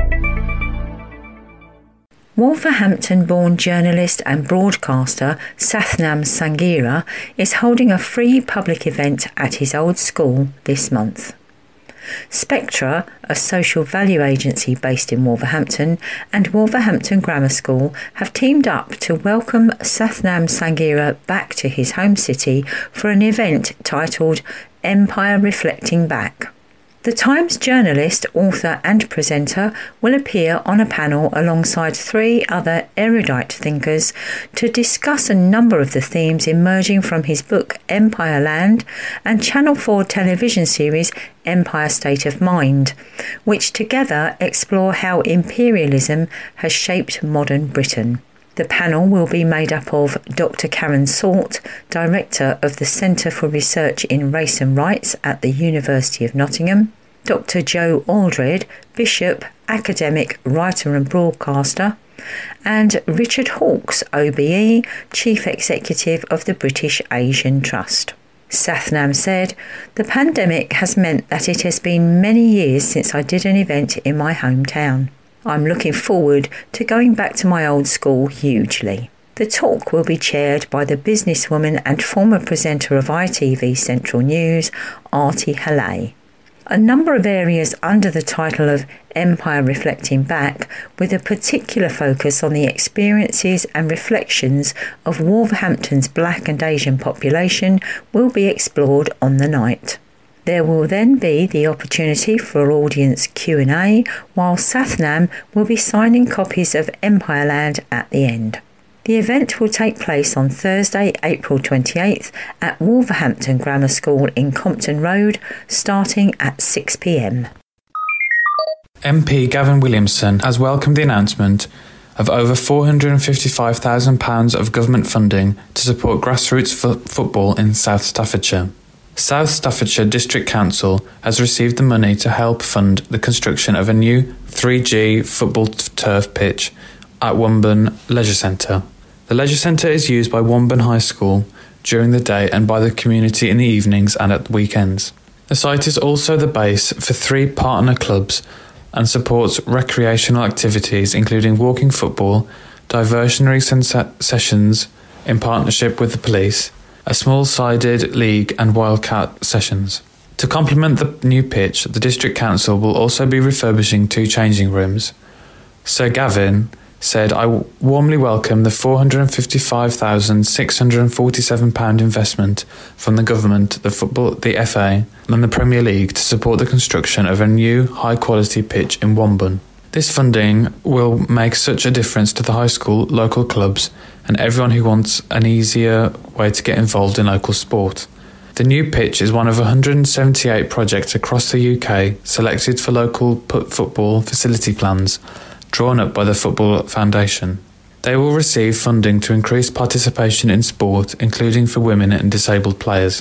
Wolverhampton-born journalist and broadcaster Sathnam Sanghera is holding a free public event at his old school this month. Spectra, a social value agency based in Wolverhampton, and Wolverhampton Grammar School have teamed up to welcome Sathnam Sanghera back to his home city for an event titled Empire Reflecting Back. The Times journalist, author and presenter will appear on a panel alongside three other erudite thinkers to discuss a number of the themes emerging from his book Empire Land and Channel four television series Empire State of Mind, which together explore how imperialism has shaped modern Britain. The panel will be made up of Doctor Karen Salt, Director of the Centre for Research in Race and Rights at the University of Nottingham, Doctor Joe Aldred, Bishop, academic, writer and broadcaster, and Richard Hawkes, O B E, Chief Executive of the British Asian Trust. Sathnam said, "The pandemic has meant that it has been many years since I did an event in my hometown. I'm looking forward to going back to my old school hugely." The talk will be chaired by the businesswoman and former presenter of I T V Central News, Artie Haley. A number of areas under the title of Empire Reflecting Back, with a particular focus on the experiences and reflections of Wolverhampton's Black and Asian population, will be explored on the night. There will then be the opportunity for audience Q and A, while Sathnam will be signing copies of Empire Land at the end. The event will take place on Thursday, April twenty-eighth at Wolverhampton Grammar School in Compton Road, starting at six p m. M P Gavin Williamson has welcomed the announcement of over four hundred fifty-five thousand pounds of government funding to support grassroots fo- football in South Staffordshire. South Staffordshire District Council has received the money to help fund the construction of a new three G football turf pitch at Womburn Leisure Centre. The Leisure Centre is used by Womburn High School during the day and by the community in the evenings and at weekends. The site is also the base for three partner clubs and supports recreational activities including walking football, diversionary sens- sessions in partnership with the police, a small-sided league and wildcat sessions. To complement the new pitch, the District Council will also be refurbishing two changing rooms. Sir Gavin said, "I warmly welcome the four hundred fifty-five thousand six hundred forty-seven pounds investment from the government, the football, the F A and the Premier League to support the construction of a new high-quality pitch in Womburn. This funding will make such a difference to the high school, local clubs and everyone who wants an easier way to get involved in local sport. The new pitch is one of one hundred seventy-eight projects across the U K selected for local football facility plans drawn up by the Football Foundation. They will receive funding to increase participation in sport, including for women and disabled players.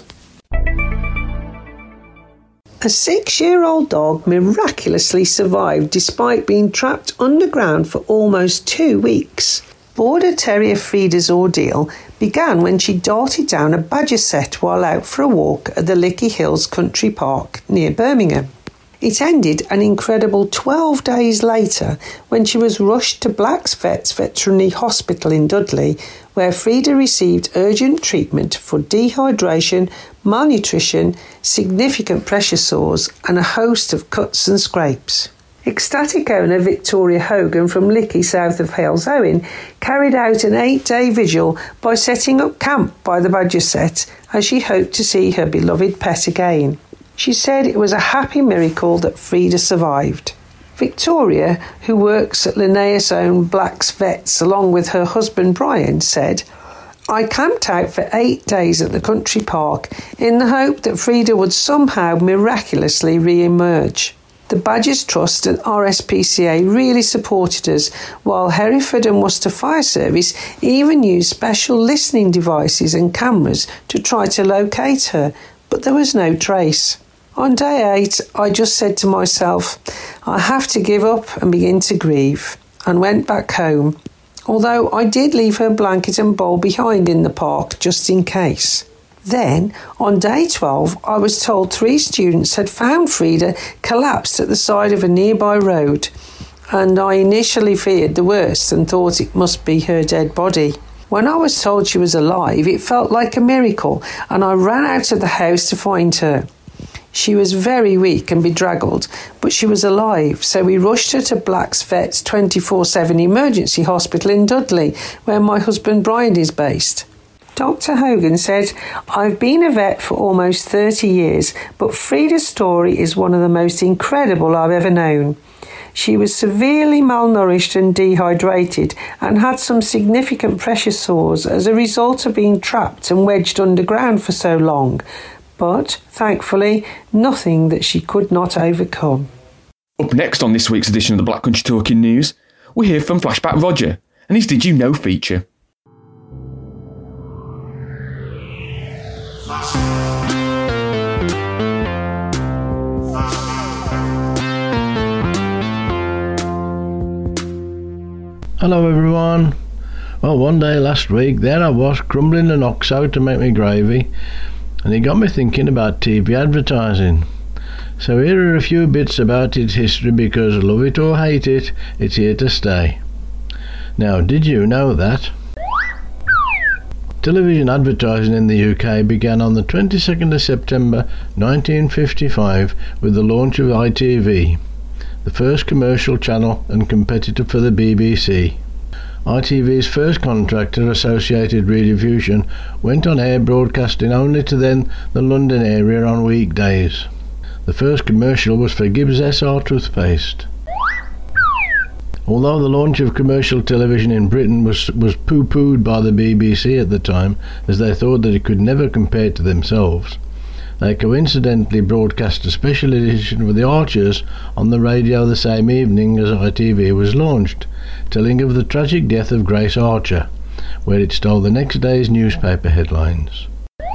A six-year-old dog miraculously survived despite being trapped underground for almost two weeks. Border Terrier Frida's ordeal began when she darted down a badger set while out for a walk at the Lickey Hills Country Park near Birmingham. It ended an incredible twelve days later when she was rushed to Black's Vets Veterinary Hospital in Dudley, where Frida received urgent treatment for dehydration, malnutrition, significant pressure sores and a host of cuts and scrapes. Ecstatic owner Victoria Hogan from Lickey, south of Halesowen, carried out an eight-day vigil by setting up camp by the badger set as she hoped to see her beloved pet again. She said it was a happy miracle that Frida survived. Victoria, who works at Linnaeus-owned Black's Vets along with her husband Brian, said, "I camped out for eight days at the country park in the hope that Frida would somehow miraculously re-emerge. The Badgers Trust and R S P C A really supported us, while Hereford and Worcester Fire Service even used special listening devices and cameras to try to locate her, but there was no trace. On day eight, I just said to myself, I have to give up and begin to grieve, and went back home, although I did leave her blanket and bowl behind in the park just in case. Then, on day twelve, I was told three students had found Frida collapsed at the side of a nearby road, and I initially feared the worst and thought it must be her dead body. When I was told she was alive, it felt like a miracle, and I ran out of the house to find her. She was very weak and bedraggled, but she was alive, so we rushed her to Black's Vets twenty-four seven Emergency Hospital in Dudley, where my husband Brian is based. Doctor Hogan said, I've been a vet for almost thirty years, but Frida's story is one of the most incredible I've ever known. She was severely malnourished and dehydrated and had some significant pressure sores as a result of being trapped and wedged underground for so long, but, thankfully, nothing that she could not overcome. Up next on this week's edition of the Black Country Talking News, we hear from Flashback Roger and his Did You Know feature. Hello everyone. Well, one day last week there I was crumbling an oxo to make me gravy, and it got me thinking about T V advertising. So here are a few bits about its history, because love it or hate it, it's here to stay. Now, did you know that television advertising in the U K began on the twenty-second of September nineteen fifty-five with the launch of I T V, the first commercial channel and competitor for the B B C. I T V's first contractor, Associated Rediffusion, went on air broadcasting only to then the London area on weekdays. The first commercial was for Gibbs S R toothpaste. Although the launch of commercial television in Britain was, was poo-pooed by the B B C at the time, as they thought that it could never compare to themselves, they coincidentally broadcast a special edition of The Archers on the radio the same evening as I T V was launched, telling of the tragic death of Grace Archer, where it stole the next day's newspaper headlines.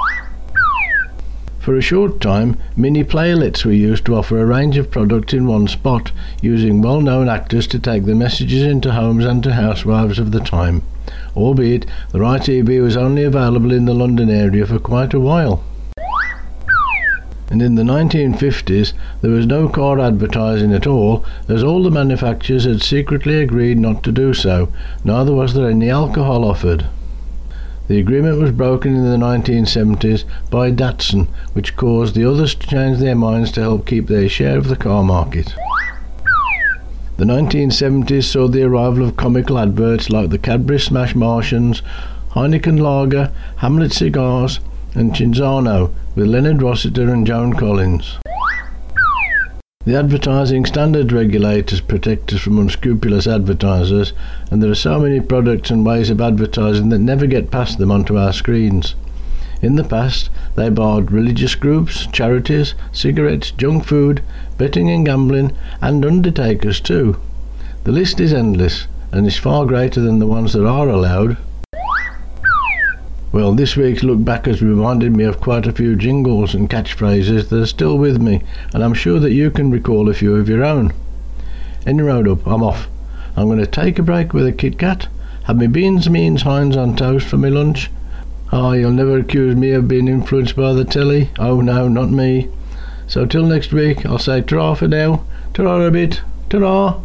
For a short time, mini playlets were used to offer a range of products in one spot, using well-known actors to take the messages into homes and to housewives of the time, albeit the I T V was only available in the London area for quite a while. And in the nineteen fifties, there was no car advertising at all, as all the manufacturers had secretly agreed not to do so, neither was there any alcohol offered. The agreement was broken in the nineteen seventies by Datsun, which caused the others to change their minds to help keep their share of the car market. The nineteen seventies saw the arrival of comical adverts like the Cadbury Smash Martians, Heineken Lager, Hamlet Cigars, and Cinzano, with Leonard Rossiter and Joan Collins. The advertising standards regulators protect us from unscrupulous advertisers, and there are so many products and ways of advertising that never get past them onto our screens. In the past, they barred religious groups, charities, cigarettes, junk food, betting and gambling, and undertakers too. The list is endless, and is far greater than the ones that are allowed. Well, this week's Look Back has reminded me of quite a few jingles and catchphrases that are still with me, and I'm sure that you can recall a few of your own. Any road up, I'm off. I'm going to take a break with a Kit Kat, have me beans, means, Heinz on toast for my lunch. Oh, you'll never accuse me of being influenced by the telly. Oh no, not me. So till next week, I'll say ta-ra for now. Ta-ra a bit. Ta-ra.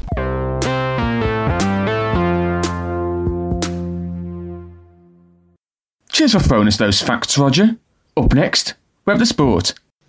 Cheers for throwing us those facts, Roger. Up next, we have the sport.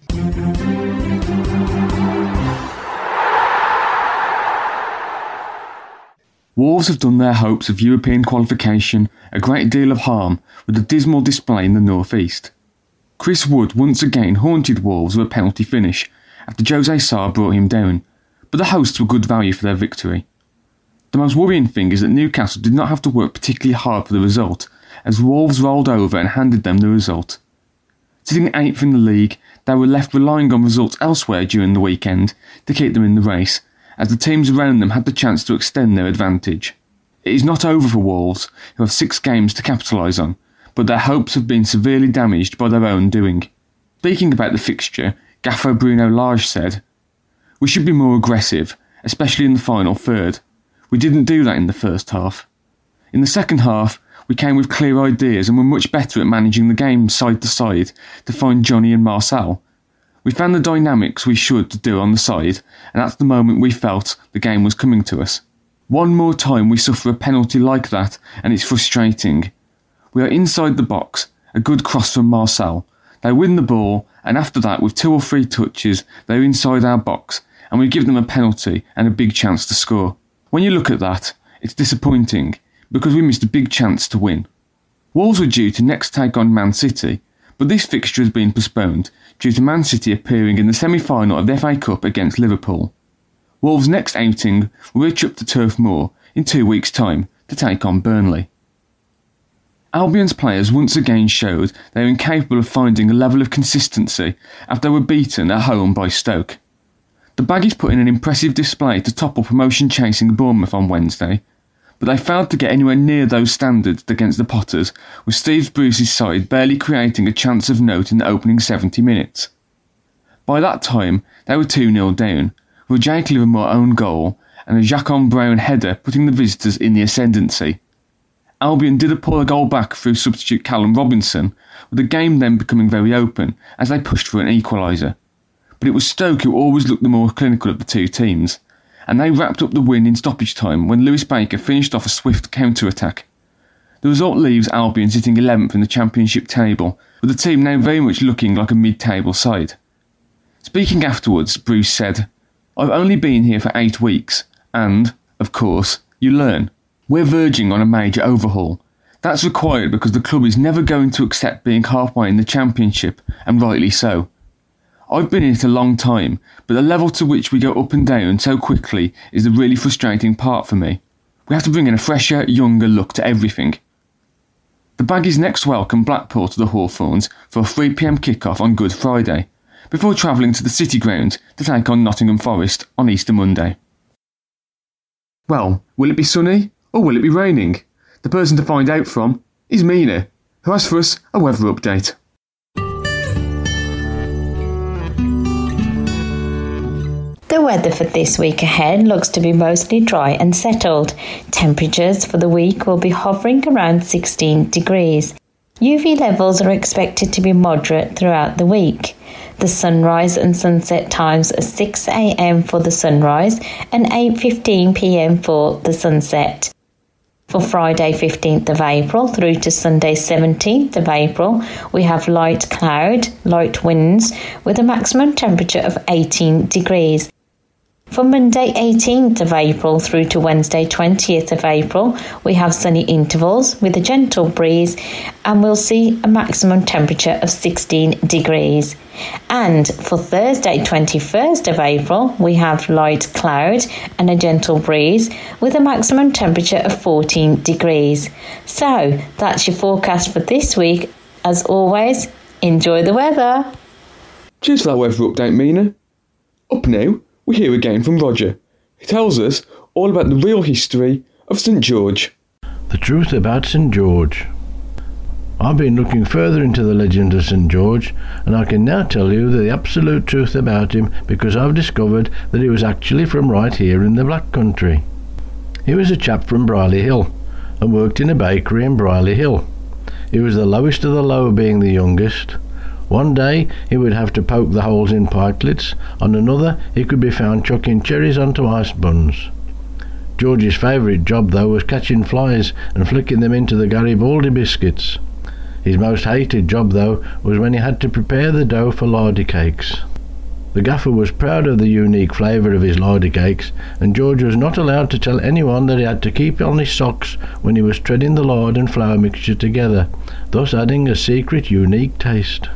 Wolves have done their hopes of European qualification a great deal of harm with a dismal display in the North East. Chris Wood once again haunted Wolves with a penalty finish after Jose Sarr brought him down, but the hosts were good value for their victory. The most worrying thing is that Newcastle did not have to work particularly hard for the result, as Wolves rolled over and handed them the result. Sitting eighth in the league, they were left relying on results elsewhere during the weekend to keep them in the race, as the teams around them had the chance to extend their advantage. It is not over for Wolves, who have six games to capitalise on, but their hopes have been severely damaged by their own doing. Speaking about the fixture, gaffer Bruno Lage said, "We should be more aggressive, especially in the final third. We didn't do that in the first half. In the second half, we came with clear ideas and were much better at managing the game side to side to find Johnny and Marcel. We found the dynamics we should to do on the side, and at the moment we felt the game was coming to us. One more time we suffer a penalty like that and it's frustrating. We are inside the box, a good cross from Marcel. They win the ball, and after that with two or three touches they're inside our box and we give them a penalty and a big chance to score. When you look at that, it's disappointing, because we missed a big chance to win. Wolves were due to next take on Man City, but this fixture has been postponed due to Man City appearing in the semi-final of the F A Cup against Liverpool. Wolves' next outing will reach up to Turf Moor in two weeks' time to take on Burnley. Albion's players once again showed they were incapable of finding a level of consistency after they were beaten at home by Stoke. The Baggies put in an impressive display to topple promotion-chasing Bournemouth on Wednesday, but they failed to get anywhere near those standards against the Potters, with Steve Bruce's side barely creating a chance of note in the opening seventy minutes. By that time, they were two nil down, with a Jake Livermore own goal and a Jacon Brown header putting the visitors in the ascendancy. Albion did pull a goal back through substitute Callum Robinson, with the game then becoming very open as they pushed for an equaliser. But it was Stoke who always looked the more clinical of the two teams, and they wrapped up the win in stoppage time when Lewis Baker finished off a swift counter-attack. The result leaves Albion sitting eleventh in the Championship table, with the team now very much looking like a mid-table side. Speaking afterwards, Bruce said, "I've only been here for eight weeks, and, of course, you learn. We're verging on a major overhaul. That's required because the club is never going to accept being halfway in the Championship, and rightly so. I've been in it a long time, but the level to which we go up and down so quickly is the really frustrating part for me. We have to bring in a fresher, younger look to everything." The Baggies next welcome Blackpool to the Hawthorns for a three p m kick-off on Good Friday, before travelling to the City Ground to take on Nottingham Forest on Easter Monday. Well, will it be sunny or will it be raining? The person to find out from is Mina, who has for us a weather update. The weather for this week ahead looks to be mostly dry and settled. Temperatures for the week will be hovering around sixteen degrees. U V levels are expected to be moderate throughout the week. The sunrise and sunset times are six a m for the sunrise and eight fifteen p m for the sunset. For Friday fifteenth of April through to Sunday seventeenth of April, we have light cloud, light winds with a maximum temperature of eighteen degrees. For Monday eighteenth of April through to Wednesday twentieth of April, we have sunny intervals with a gentle breeze, and we'll see a maximum temperature of sixteen degrees. And for Thursday twenty-first of April, we have light cloud and a gentle breeze with a maximum temperature of fourteen degrees. So that's your forecast for this week. As always, enjoy the weather. Cheers for that weather update, Mina. Up now, we hear again from Roger, who tells us all about the real history of St George. The truth about St George. I've been looking further into the legend of St George, and I can now tell you the absolute truth about him, because I've discovered that he was actually from right here in the Black Country. He was a chap from Brierley Hill, and worked in a bakery in Brierley Hill. He was the lowest of the low, being the youngest. One day he would have to poke the holes in pikelets, on another he could be found chucking cherries onto ice buns. George's favourite job, though, was catching flies and flicking them into the Garibaldi biscuits. His most hated job, though, was when he had to prepare the dough for lardy cakes. The gaffer was proud of the unique flavour of his lardy cakes, and George was not allowed to tell anyone that he had to keep on his socks when he was treading the lard and flour mixture together, thus adding a secret unique taste.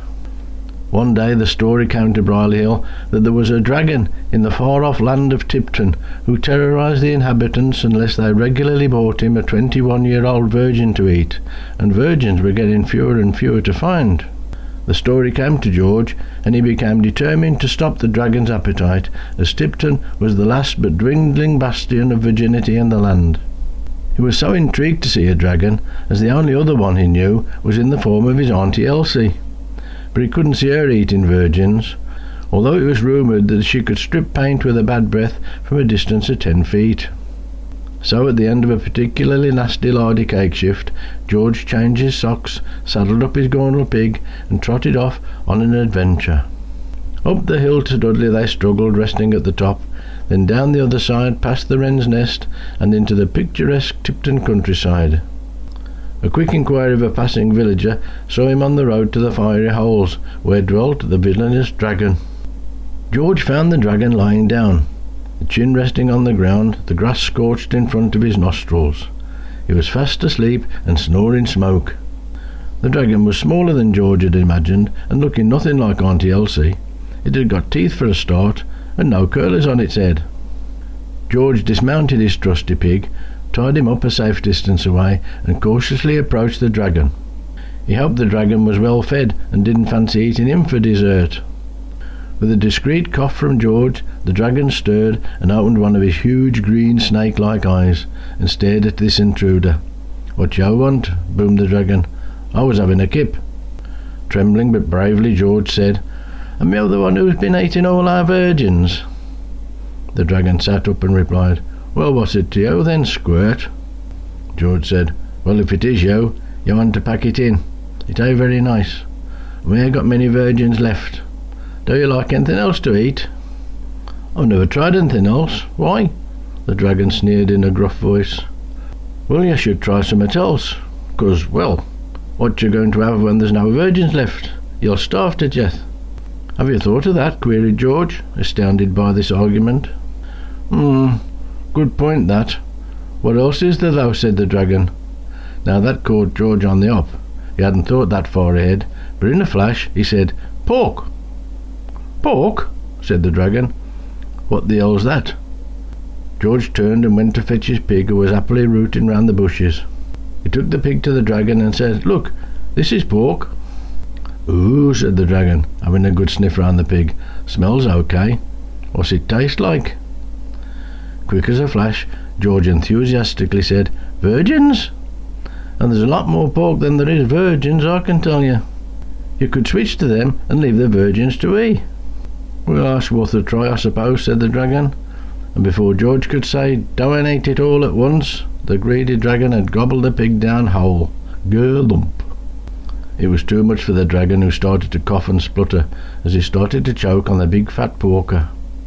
One day the story came to Brierley Hill that there was a dragon in the far-off land of Tipton who terrorised the inhabitants unless they regularly bought him a twenty-one-year-old virgin to eat, and virgins were getting fewer and fewer to find. The story came to George, and he became determined to stop the dragon's appetite, as Tipton was the last but dwindling bastion of virginity in the land. He was so intrigued to see a dragon, as the only other one he knew was in the form of his Auntie Elsie. But he couldn't see her eating virgins, although it was rumoured that she could strip paint with a bad breath from a distance of ten feet. So at the end of a particularly nasty lardy cake shift, George changed his socks, saddled up his Gornal pig, and trotted off on an adventure. Up the hill to Dudley they struggled, resting at the top, then down the other side past the wren's nest and into the picturesque Tipton countryside. A quick inquiry of a passing villager saw him on the road to the fiery holes, where dwelt the villainous dragon. George found the dragon lying down, the chin resting on the ground, the grass scorched in front of his nostrils. He was fast asleep and snoring smoke. The dragon was smaller than George had imagined, and looking nothing like Auntie Elsie. It had got teeth for a start, and no curlers on its head. George dismounted his trusty pig, tied him up a safe distance away, and cautiously approached the dragon. He hoped the dragon was well fed and didn't fancy eating him for dessert. With a discreet cough from George, the dragon stirred and opened one of his huge green snake-like eyes and stared at this intruder. "What you want?" boomed the dragon. "I was having a kip." Trembling but bravely, George said, "Am you the one who's been eating all our virgins?" The dragon sat up and replied, "Well, what's it to you then, squirt?" George said, "Well, if it is you, you want to pack it in. It ain't very nice. We ain't got many virgins left. Do you like anything else to eat?" "I've never tried anything else. Why?" The dragon sneered in a gruff voice. "Well, you should try something else, 'cause, well, what you going to have when there's no virgins left? You'll starve to death." "Have you thought of that?" queried George, astounded by this argument. Hmm, good point, that. What else is there, though?" said the dragon. Now that caught George on the hop. He hadn't thought that far ahead, but in a flash he said, "Pork." "Pork?" said the dragon. "What the hell's that?" George turned and went to fetch his pig, who was happily rooting round the bushes. He took the pig to the dragon and said, "Look, this is pork." "Ooh," said the dragon, having a good sniff round the pig. "Smells okay. What's it taste like?" Quick as a flash, George enthusiastically said, "Virgins? And there's a lot more pork than there is virgins, I can tell you. You could switch to them and leave the virgins to eat." "Well, that's worth a try, I suppose," said the dragon. And before George could say, "Don't eat it all at once," the greedy dragon had gobbled the pig down whole. Gerlump. It was too much for the dragon, who started to cough and splutter as he started to choke on the big fat porker.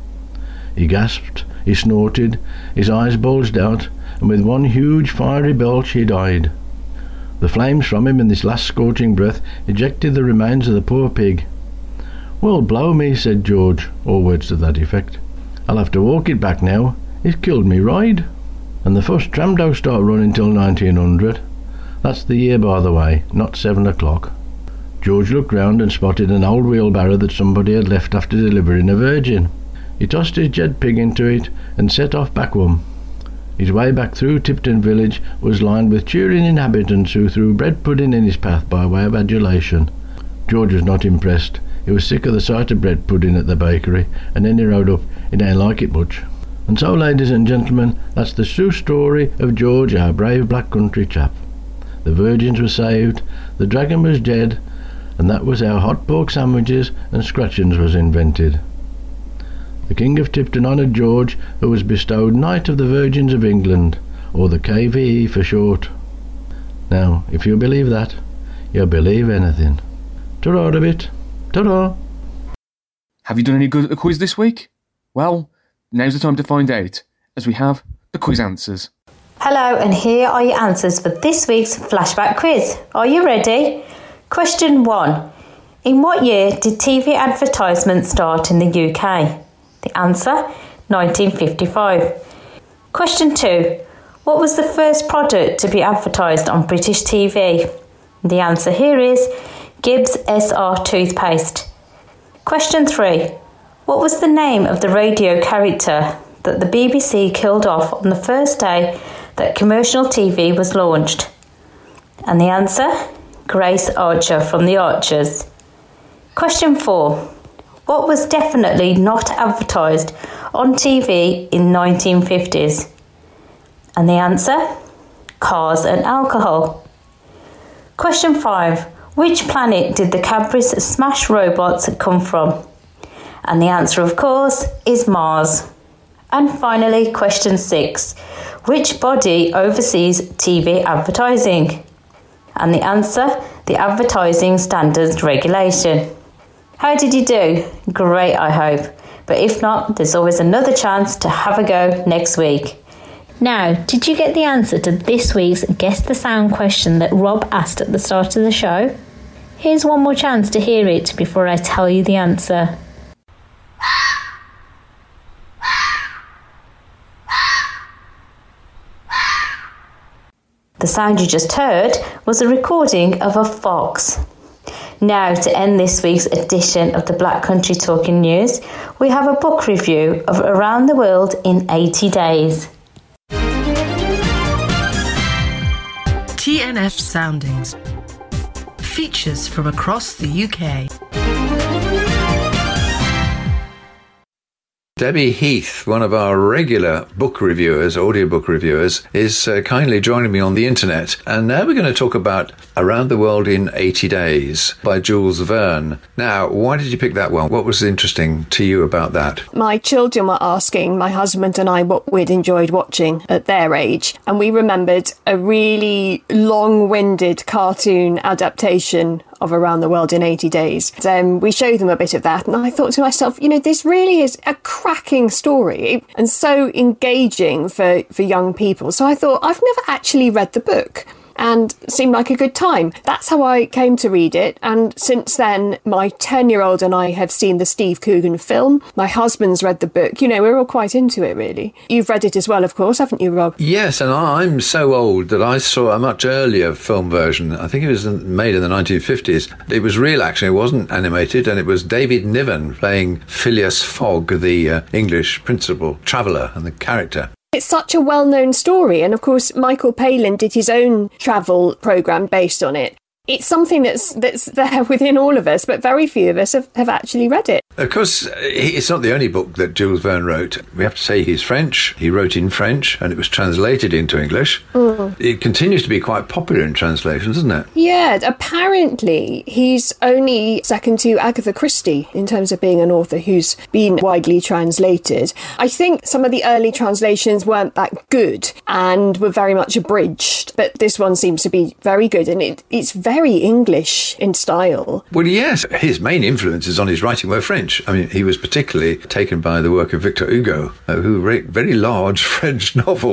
He gasped, he snorted, his eyes bulged out, and with one huge fiery belch he died. The flames from him in this last scorching breath ejected the remains of the poor pig. "Well, blow me," said George, or words to that effect. I'll have to walk it back now. It's killed me ride. And the first tram don't start running till nineteen hundred. That's the year, by the way, not seven o'clock. George looked round and spotted an old wheelbarrow that somebody had left after delivering a virgin. He tossed his jet pig into it and set off back home. His way back through Tipton village was lined with cheering inhabitants who threw bread pudding in his path by way of adulation. George was not impressed. He was sick of the sight of bread pudding at the bakery, and then he rode up. He didn't like it much. And so, ladies and gentlemen, that's the true story of George, our brave black country chap. The virgins were saved, the dragon was dead, and that was how hot pork sandwiches and scratchings was invented. The King of Tipton honoured George, who was bestowed Knight of the Virgins of England, or the K V E for short. Now, if you believe that, you'll believe anything. Ta-ra a bit. Ta-ra. Have you done any good at the quiz this week? Well, now's the time to find out, as we have the quiz answers. Hello, and here are your answers for this week's flashback quiz. Are you ready? Question one. In what year did T V advertisements start in the U K? The answer, nineteen fifty-five. Question two. What was the first product to be advertised on British T V? The answer here is Gibbs S R toothpaste. Question three. What was the name of the radio character that the B B C killed off on the first day that commercial T V was launched? And the answer, Grace Archer from The Archers. Question four. What was definitely not advertised on T V in nineteen fifties? And the answer, cars and alcohol. Question five. Which planet did the Cadbury's Smash robots come from? And the answer, of course, is Mars. And finally, question six. Which body oversees T V advertising? And the answer, the Advertising Standards Regulation. How did you do? Great, I hope. But if not, there's always another chance to have a go next week. Now, did you get the answer to this week's Guess the Sound question that Rob asked at the start of the show? Here's one more chance to hear it before I tell you the answer. The sound you just heard was a recording of a fox. Now, to end this week's edition of the Black Country Talking News, we have a book review of Around the World in eighty days. T N F Soundings. Features from across the U K. Debbie Heath, one of our regular book reviewers, audiobook reviewers, is uh, kindly joining me on the internet. And now we're going to talk about Around the World in eighty days by Jules Verne. Now, why did you pick that one? What was interesting to you about that? My children were asking my husband and I what we'd enjoyed watching at their age. And we remembered a really long-winded cartoon adaptation of Around the World in eighty days. Um, we showed them a bit of that, and I thought to myself, you know, this really is a cracking story and so engaging for, for young people. So I thought, I've never actually read the book. And seemed like a good time. That's how I came to read it. And since then, my ten-year-old and I have seen the Steve Coogan film. My husband's read the book. You know, we're all quite into it, really. You've read it as well, of course, haven't you, Rob? Yes, and I'm so old that I saw a much earlier film version. I think it was made in the nineteen fifties. It was real, actually. It wasn't animated, and it was David Niven playing Phileas Fogg, the uh, English principal traveller and the character. It's such a well-known story, and of course Michael Palin did his own travel programme based on it. It's something that's that's there within all of us, but very few of us have, have actually read it. Of course, it's not the only book that Jules Verne wrote. We have to say he's French. He wrote in French, and it was translated into English. Mm. It continues to be quite popular in translations, isn't it? Yeah, apparently he's only second to Agatha Christie in terms of being an author who's been widely translated. I think some of the early translations weren't that good and were very much abridged, but this one seems to be very good, and it, it's very very English in style. Well, yes, his main influences on his writing were French. I mean, he was particularly taken by the work of Victor Hugo, uh, who wrote very large French novels.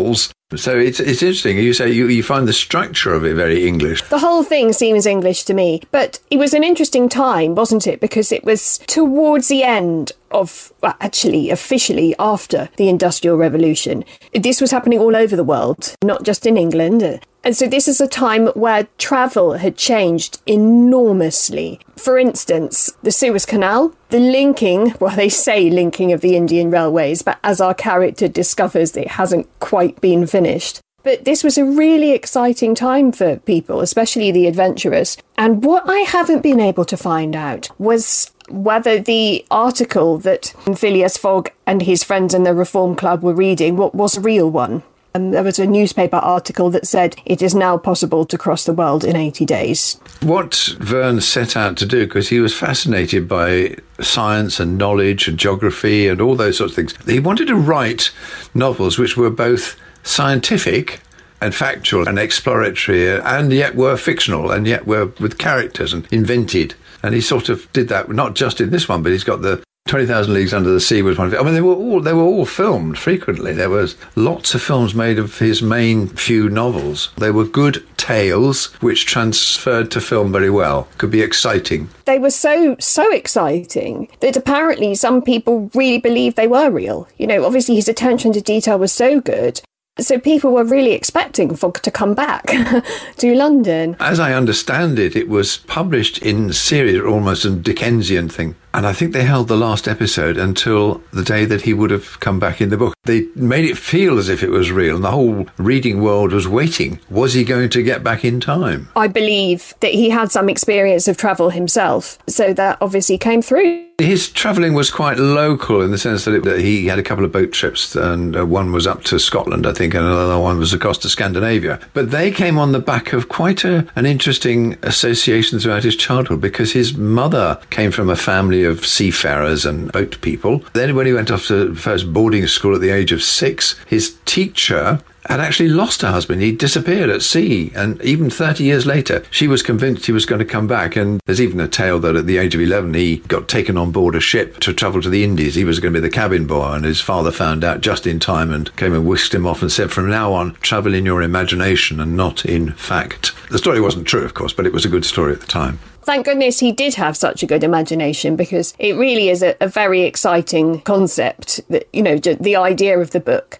So it's it's interesting. You say you, you find the structure of it very English. The whole thing seems English to me, but it was an interesting time, wasn't it? Because it was towards the end of, well, actually, officially after the Industrial Revolution. This was happening all over the world, not just in England. And so this is a time where travel had changed enormously. For instance, the Suez Canal, the linking, well, they say linking of the Indian railways, but as our character discovers, it hasn't quite been finished. But this was a really exciting time for people, especially the adventurous. And what I haven't been able to find out was whether the article that Phileas Fogg and his friends in the Reform Club were reading what was a real one. And there was a newspaper article that said it is now possible to cross the world in eighty days. What Verne set out to do, because he was fascinated by science and knowledge and geography and all those sorts of things, he wanted to write novels which were both scientific and factual and exploratory and yet were fictional and yet were with characters and invented. And he sort of did that, not just in this one, but he's got the twenty thousand Leagues Under the Sea was one of it. I mean, they were all they were all filmed frequently. There was lots of films made of his main few novels. They were good tales which transferred to film very well. Could be exciting. They were so, so exciting that apparently some people really believed they were real. You know, obviously his attention to detail was so good. So people were really expecting Fogg to come back to London. As I understand it, it was published in series, almost a Dickensian thing. And I think they held the last episode until the day that he would have come back in the book. They made it feel as if it was real, and the whole reading world was waiting. Was he going to get back in time? I believe that he had some experience of travel himself, so that obviously came through. His travelling was quite local in the sense that, it, that he had a couple of boat trips, and uh, one was up to Scotland, I think, and another one was across to Scandinavia. But they came on the back of quite a, an interesting association throughout his childhood, because his mother came from a family of seafarers and boat people. Then when he went off to first boarding school at the age of six, his teacher had actually lost her husband. He disappeared at sea, and even thirty years later she was convinced he was going to come back. And there's even a tale that at the age of eleven he got taken on board a ship to travel to the Indies. He was going to be the cabin boy, and his father found out just in time and came and whisked him off and said, from now on, travel in your imagination and not in fact. The story wasn't true, of course, but it was a good story at the time. Thank goodness he did have such a good imagination, because it really is a, a very exciting concept, that, you know, the idea of the book.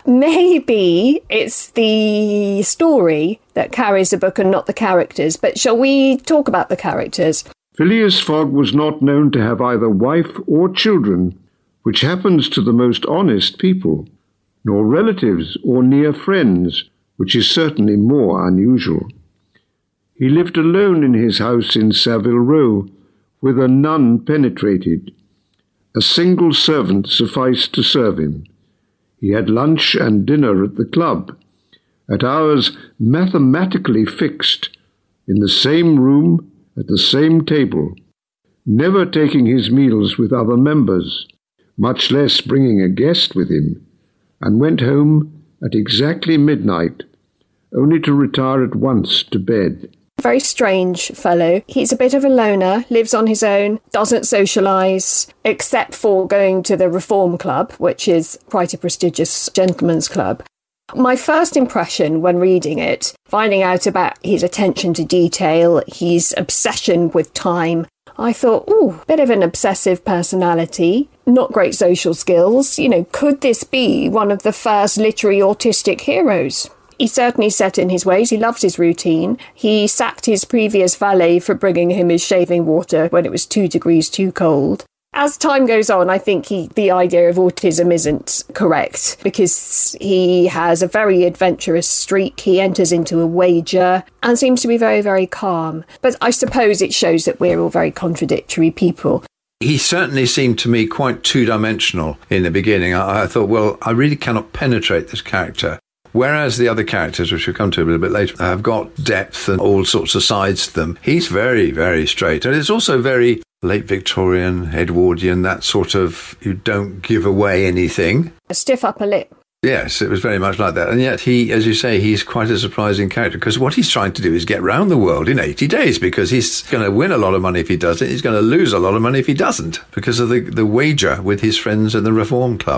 Maybe it's the story that carries the book and not the characters, but shall we talk about the characters? Phileas Fogg was not known to have either wife or children, which happens to the most honest people, nor relatives or near friends, which is certainly more unusual. He lived alone in his house in Savile Row, whither none penetrated. A single servant sufficed to serve him. He had lunch and dinner at the club, at hours mathematically fixed, in the same room, at the same table, never taking his meals with other members, much less bringing a guest with him, and went home at exactly midnight, only to retire at once to bed. Very strange fellow. He's a bit of a loner, lives on his own, doesn't socialise, except for going to the Reform Club, which is quite a prestigious gentleman's club. My first impression when reading it, finding out about his attention to detail, his obsession with time, I thought, ooh, bit of an obsessive personality, not great social skills. You know, could this be one of the first literary autistic heroes? He's certainly set in his ways. He loves his routine. He sacked his previous valet for bringing him his shaving water when it was two degrees too cold. As time goes on, I think he, the idea of autism isn't correct, because he has a very adventurous streak. He enters into a wager and seems to be very, very calm. But I suppose it shows that we're all very contradictory people. He certainly seemed to me quite two-dimensional in the beginning. I, I thought, well, I really cannot penetrate this character. Whereas the other characters, which we'll come to a little bit later, have got depth and all sorts of sides to them. He's very, very straight. And it's also very late Victorian, Edwardian, that sort of, you don't give away anything. A stiff upper lip. Yes, it was very much like that. And yet he, as you say, he's quite a surprising character, because what he's trying to do is get round the world in eighty days, because he's going to win a lot of money if he does it. He's going to lose a lot of money if he doesn't, because of the, the wager with his friends in the Reform Club.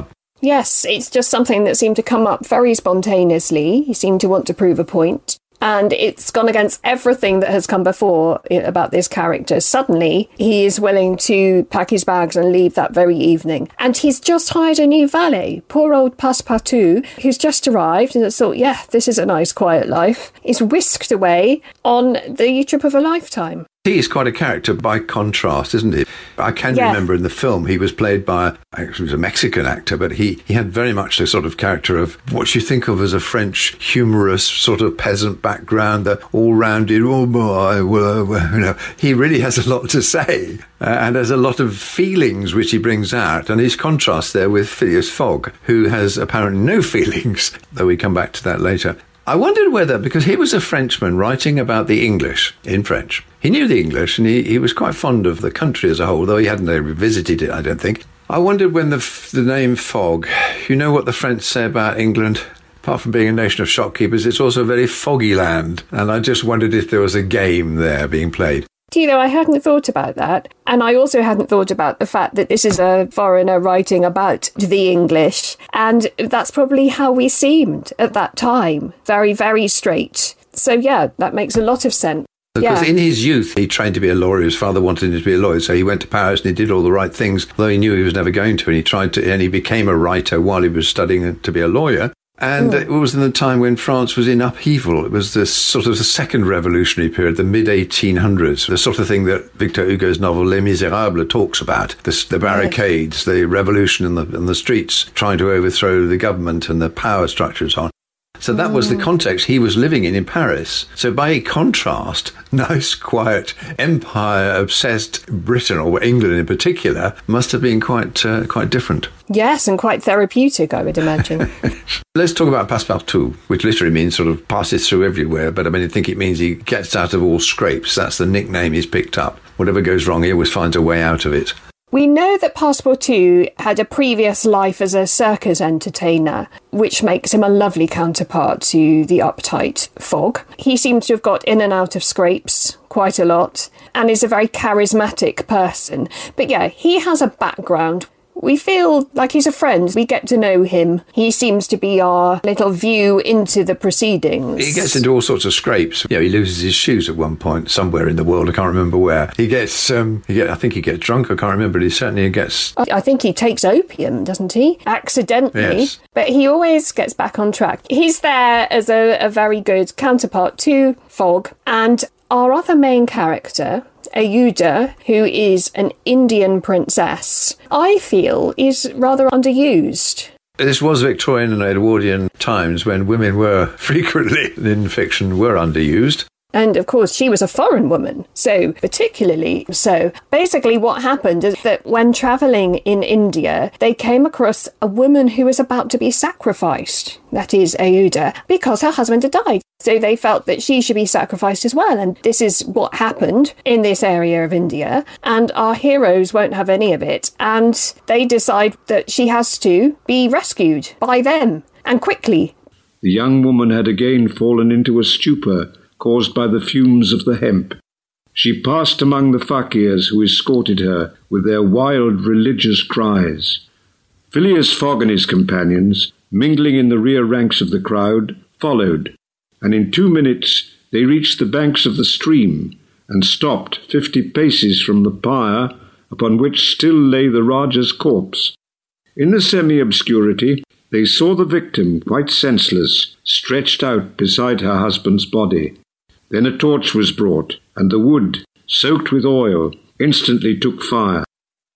Yes, it's just something that seemed to come up very spontaneously. He seemed to want to prove a point. And it's gone against everything that has come before about this character. Suddenly, he is willing to pack his bags and leave that very evening. And he's just hired a new valet, poor old Passepartout, who's just arrived and has thought, yeah, this is a nice quiet life. Is whisked away on the trip of a lifetime. He is quite a character by contrast, isn't he? I can yeah. remember in the film he was played by, actually he was a Mexican actor, but he, he had very much the sort of character of what you think of as a French humorous sort of peasant background, the all-rounded, oh boy, well, well, you know, he really has a lot to say uh, and has a lot of feelings which he brings out. And his contrast there with Phileas Fogg, who has apparently no feelings, though we come back to that later. I wondered whether, because he was a Frenchman writing about the English in French, he knew the English and he, he was quite fond of the country as a whole, though he hadn't ever visited it, I don't think. I wondered when the, the name Fogg, you know what the French say about England? Apart from being a nation of shopkeepers, it's also a very foggy land. And I just wondered if there was a game there being played. Do you know, I hadn't thought about that. And I also hadn't thought about the fact that this is a foreigner writing about the English. And that's probably how we seemed at that time. Very, very straight. So, yeah, that makes a lot of sense. Because yeah. in his youth, he trained to be a lawyer. His father wanted him to be a lawyer, so he went to Paris and he did all the right things, though he knew he was never going to. And he tried to, and he became a writer while he was studying to be a lawyer. And mm. it was in the time when France was in upheaval. It was the sort of the second revolutionary period, the mid eighteen hundreds, the sort of thing that Victor Hugo's novel Les Miserables talks about, the, the barricades, yes. the revolution in the, in the streets, trying to overthrow the government and the power structures on. So that was the context he was living in in Paris. So by contrast, nice, quiet, empire-obsessed Britain, or England in particular, must have been quite uh, quite different. Yes, and quite therapeutic, I would imagine. Let's talk about Passepartout, which literally means sort of passes through everywhere, but I mean, I think it means he gets out of all scrapes. That's the nickname he's picked up. Whatever goes wrong, he always finds a way out of it. We know that Passepartout had a previous life as a circus entertainer, which makes him a lovely counterpart to the uptight Fogg. He seems to have got in and out of scrapes quite a lot and is a very charismatic person. But yeah, he has a background. We feel like he's a friend. We get to know him. He seems to be our little view into the proceedings. He gets into all sorts of scrapes. You know, he loses his shoes at one point somewhere in the world. I can't remember where. He gets, um, he get, I think he gets drunk. I can't remember. But he certainly gets... I think he takes opium, doesn't he? Accidentally. Yes. But he always gets back on track. He's there as a, a very good counterpart to Fogg. And our other main character, Ayuda, who is an Indian princess, I feel is rather underused. This was Victorian and Edwardian times when women were frequently, in fiction, were underused. And of course, she was a foreign woman, so particularly so. Basically, what happened is that when travelling in India, they came across a woman who was about to be sacrificed, that is, Ayuda, because her husband had died. So they felt that she should be sacrificed as well. And this is what happened in this area of India. And our heroes won't have any of it. And they decide that she has to be rescued by them, and quickly. The young woman had again fallen into a stupor caused by the fumes of the hemp. She passed among the fakirs who escorted her with their wild religious cries. Phileas Fogg and his companions, mingling in the rear ranks of the crowd, followed, and in two minutes they reached the banks of the stream and stopped fifty paces from the pyre upon which still lay the Rajah's corpse. In the semi-obscurity they saw the victim, quite senseless, stretched out beside her husband's body. Then a torch was brought, and the wood, soaked with oil, instantly took fire.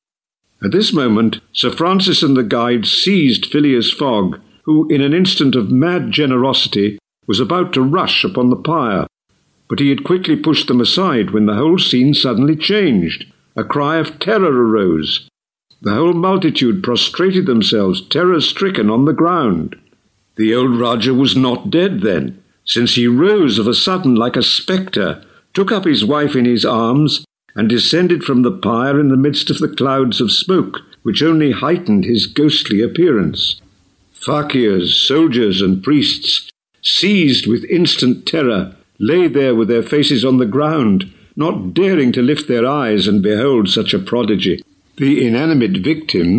At this moment, Sir Francis and the guide seized Phileas Fogg, who, in an instant of mad generosity, was about to rush upon the pyre. But he had quickly pushed them aside when the whole scene suddenly changed. A cry of terror arose. The whole multitude prostrated themselves, terror-stricken, on the ground. The old Rajah was not dead then, since he rose of a sudden like a spectre, took up his wife in his arms, and descended from the pyre in the midst of the clouds of smoke, which only heightened his ghostly appearance. Fakirs, soldiers, and priests, seized with instant terror, lay there with their faces on the ground, not daring to lift their eyes and behold such a prodigy. The inanimate victim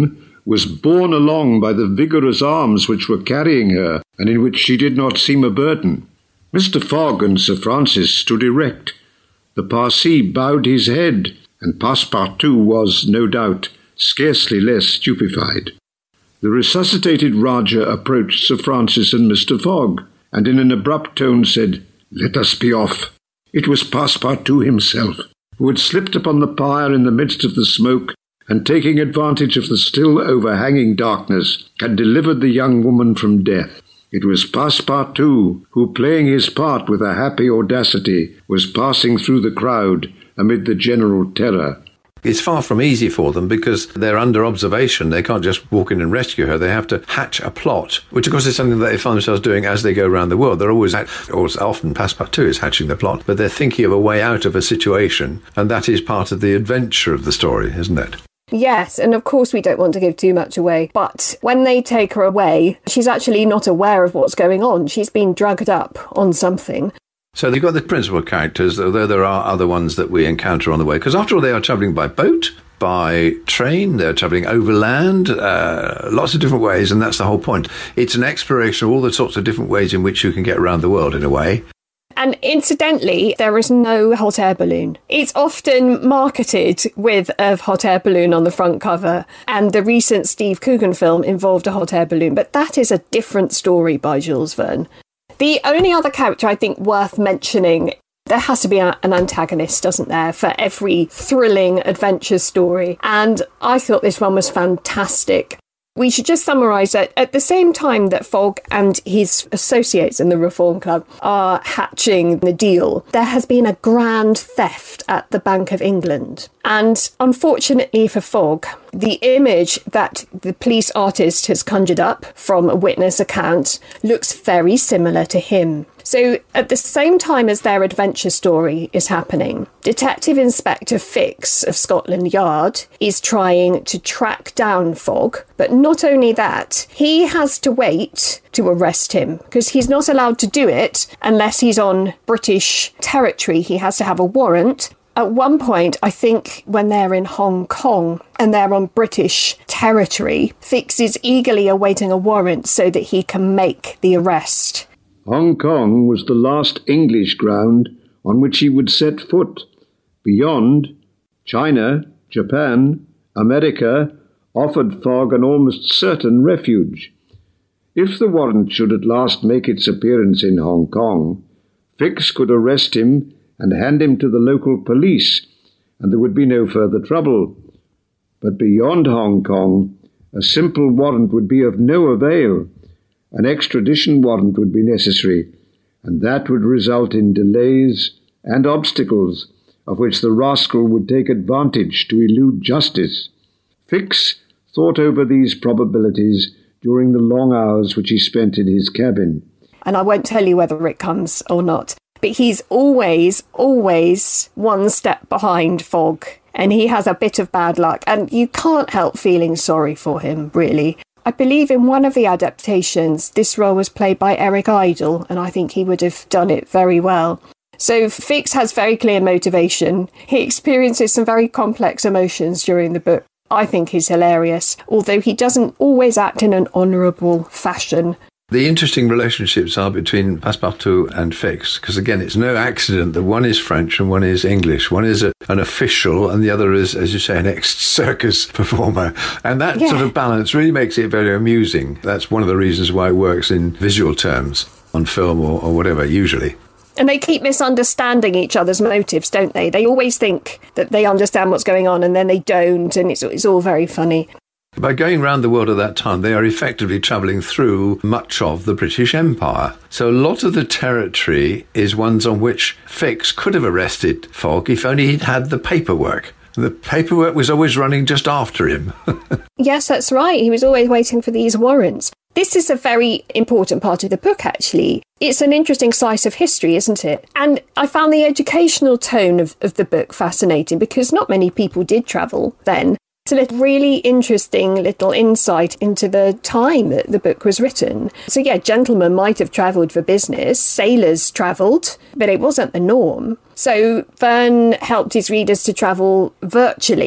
was borne along by the vigorous arms which were carrying her, and in which she did not seem a burden. Mister Fogg and Sir Francis stood erect. The Parsee bowed his head, and Passepartout was, no doubt, scarcely less stupefied. The resuscitated Rajah approached Sir Francis and Mister Fogg, and in an abrupt tone said, "Let us be off." It was Passepartout himself, who had slipped upon the pyre in the midst of the smoke, and taking advantage of the still overhanging darkness, had delivered the young woman from death. It was Passepartout who, playing his part with a happy audacity, was passing through the crowd amid the general terror. It's far from easy for them because they're under observation. They can't just walk in and rescue her. They have to hatch a plot, which of course is something that they find themselves doing as they go around the world. They're always, or often Passepartout is hatching the plot, but they're thinking of a way out of a situation, and that is part of the adventure of the story, isn't it? Yes, and of course we don't want to give too much away, but when they take her away, she's actually not aware of what's going on. She's been drugged up on something. So they've got the principal characters, although there are other ones that we encounter on the way, because after all they are travelling by boat, by train, they're travelling overland, uh, lots of different ways, and that's the whole point. It's an exploration of all the sorts of different ways in which you can get around the world in a way. And incidentally, there is no hot air balloon. It's often marketed with a hot air balloon on the front cover, and the recent Steve Coogan film involved a hot air balloon, but that is a different story by Jules Verne. The only other character I think worth mentioning, there has to be a, an antagonist, doesn't there, for every thrilling adventure story, and I thought this one was fantastic. We should just summarise that at the same time that Fogg and his associates in the Reform Club are hatching the deal, there has been a grand theft at the Bank of England. And unfortunately for Fogg, the image that the police artist has conjured up from a witness account looks very similar to him. So at the same time as their adventure story is happening, Detective Inspector Fix of Scotland Yard is trying to track down Fogg. But not only that, he has to wait to arrest him because he's not allowed to do it unless he's on British territory. He has to have a warrant. At one point, I think when they're in Hong Kong and they're on British territory, Fix is eagerly awaiting a warrant so that he can make the arrest. Hong Kong was the last English ground on which he would set foot. Beyond, China, Japan, America offered Fogg an almost certain refuge. If the warrant should at last make its appearance in Hong Kong, Fix could arrest him and hand him to the local police, and there would be no further trouble. But beyond Hong Kong, a simple warrant would be of no avail. An extradition warrant would be necessary, and that would result in delays and obstacles, of which the rascal would take advantage to elude justice. Fix thought over these probabilities during the long hours which he spent in his cabin. And I won't tell you whether it comes or not, but he's always, always one step behind Fogg, and he has a bit of bad luck, and you can't help feeling sorry for him, really. I believe in one of the adaptations, this role was played by Eric Idle, and I think he would have done it very well. So Fix has very clear motivation. He experiences some very complex emotions during the book. I think he's hilarious, although he doesn't always act in an honourable fashion. The interesting relationships are between Passepartout and Fix, because again, it's no accident that one is French and one is English. One is a, an official and the other is, as you say, an ex-circus performer. And that yeah. sort of balance really makes it very amusing. That's one of the reasons why it works in visual terms on film or, or whatever, usually. And they keep misunderstanding each other's motives, don't they? They always think that they understand what's going on and then they don't, and it's, it's all very funny. By going round the world at that time, they are effectively travelling through much of the British Empire. So a lot of the territory is ones on which Fix could have arrested Fogg if only he'd had the paperwork. The paperwork was always running just after him. Yes, that's right. He was always waiting for these warrants. This is a very important part of the book, actually. It's an interesting slice of history, isn't it? And I found the educational tone of, of the book fascinating because not many people did travel then. It's a really interesting little insight into the time that the book was written. So yeah, gentlemen might have travelled for business, sailors travelled, but it wasn't the norm. So Verne helped his readers to travel virtually,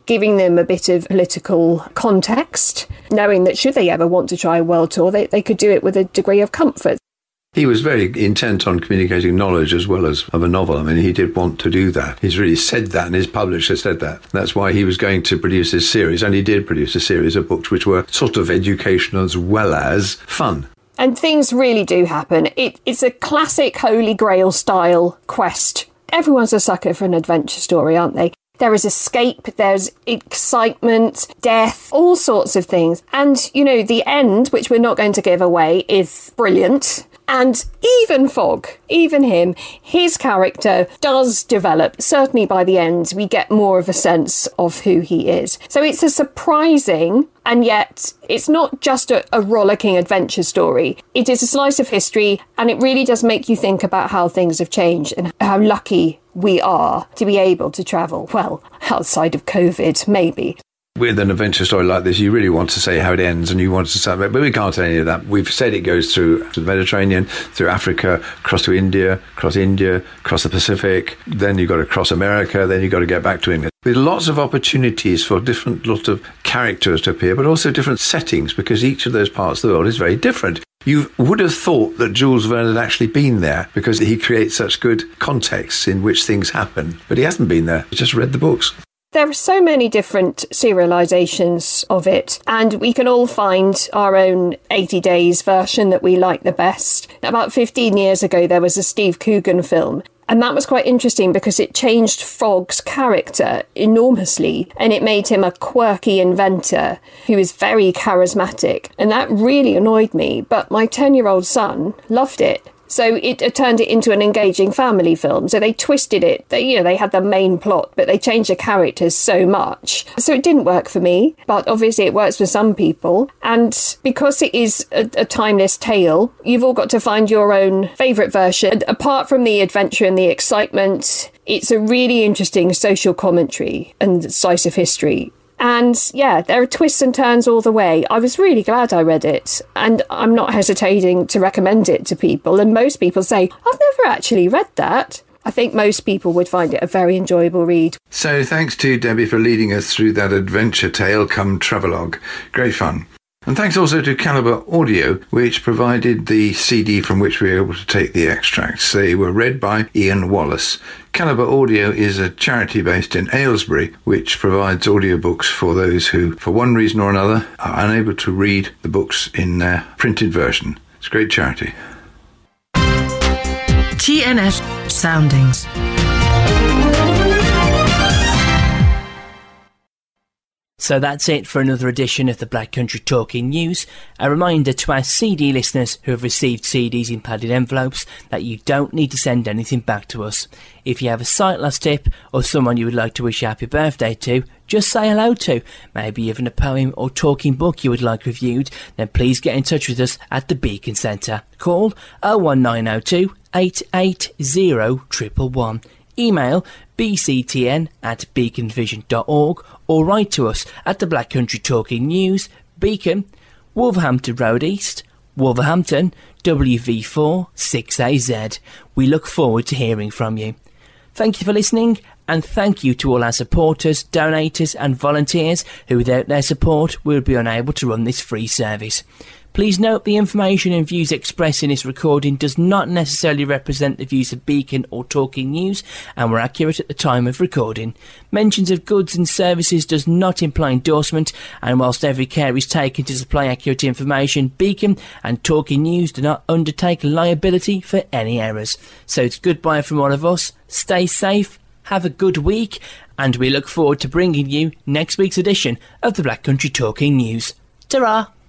giving them a bit of political context, knowing that should they ever want to try a world tour, they, they could do it with a degree of comfort. He was very intent on communicating knowledge as well as of a novel. I mean, he did want to do that. He's really said that, and his publisher said that. That's why he was going to produce this series, and he did produce a series of books which were sort of educational as well as fun. And things really do happen. It, it's a classic Holy Grail style quest. Everyone's a sucker for an adventure story, aren't they? There is escape, there's excitement, death, all sorts of things. And, you know, the end, which we're not going to give away, is brilliant. And even Fogg, even him, his character does develop. Certainly by the end, we get more of a sense of who he is. So it's a surprising, and yet it's not just a, a rollicking adventure story. It is a slice of history, and it really does make you think about how things have changed and how lucky we are to be able to travel. Well, outside of COVID, maybe. With an adventure story like this, you really want to say how it ends, and you want to say, but we can't say any of that. We've said it goes through the Mediterranean, through Africa, across to India, across India, across the Pacific. Then you've got to cross America. Then you've got to get back to England. With lots of opportunities for different lot of characters to appear, but also different settings, because each of those parts of the world is very different. You would have thought that Jules Verne had actually been there because he creates such good contexts in which things happen, but he hasn't been there. He's just read the books. There are so many different serialisations of it, and we can all find our own eighty days version that we like the best. About fifteen years ago, there was a Steve Coogan film, and that was quite interesting because it changed Fogg's character enormously, and it made him a quirky inventor who is very charismatic, and that really annoyed me, but my ten-year-old son loved it. So it, it turned it into an engaging family film. So they twisted it. They, you know, they had the main plot, but they changed the characters so much. So it didn't work for me, but obviously it works for some people. And because it is a, a timeless tale, you've all got to find your own favourite version. And apart from the adventure and the excitement, it's a really interesting social commentary and slice of history. And yeah, there are twists and turns all the way. I was really glad I read it, and I'm not hesitating to recommend it to people. And most people say, I've never actually read that. I think most people would find it a very enjoyable read. So thanks to Debbie for leading us through that adventure tale come travelogue. Great fun. And thanks also to Calibre Audio, which provided the C D from which we were able to take the extracts. They were read by Ian Wallace. Calibre Audio is a charity based in Aylesbury, which provides audiobooks for those who, for one reason or another, are unable to read the books in their printed version. It's a great charity. T N F Soundings. So that's it for another edition of the Black Country Talking News. A reminder to our C D listeners who have received C Ds in padded envelopes that you don't need to send anything back to us. If you have a sight loss tip or someone you would like to wish a happy birthday to, just say hello to, maybe even a poem or talking book you would like reviewed, then please get in touch with us at the Beacon Centre. Call oh one nine oh two, eight eight oh, one one one. Email b c t n at beacon vision dot org or write to us at the Black Country Talking News, Beacon, Wolverhampton Road East, Wolverhampton, W V four six A Z. We look forward to hearing from you. Thank you for listening, and thank you to all our supporters, donators and volunteers who without their support we would be unable to run this free service. Please note the information and views expressed in this recording does not necessarily represent the views of Beacon or Talking News and were accurate at the time of recording. Mentions of goods and services does not imply endorsement, and whilst every care is taken to supply accurate information, Beacon and Talking News do not undertake liability for any errors. So it's goodbye from all of us, stay safe, have a good week, and we look forward to bringing you next week's edition of the Black Country Talking News. Ta-ra!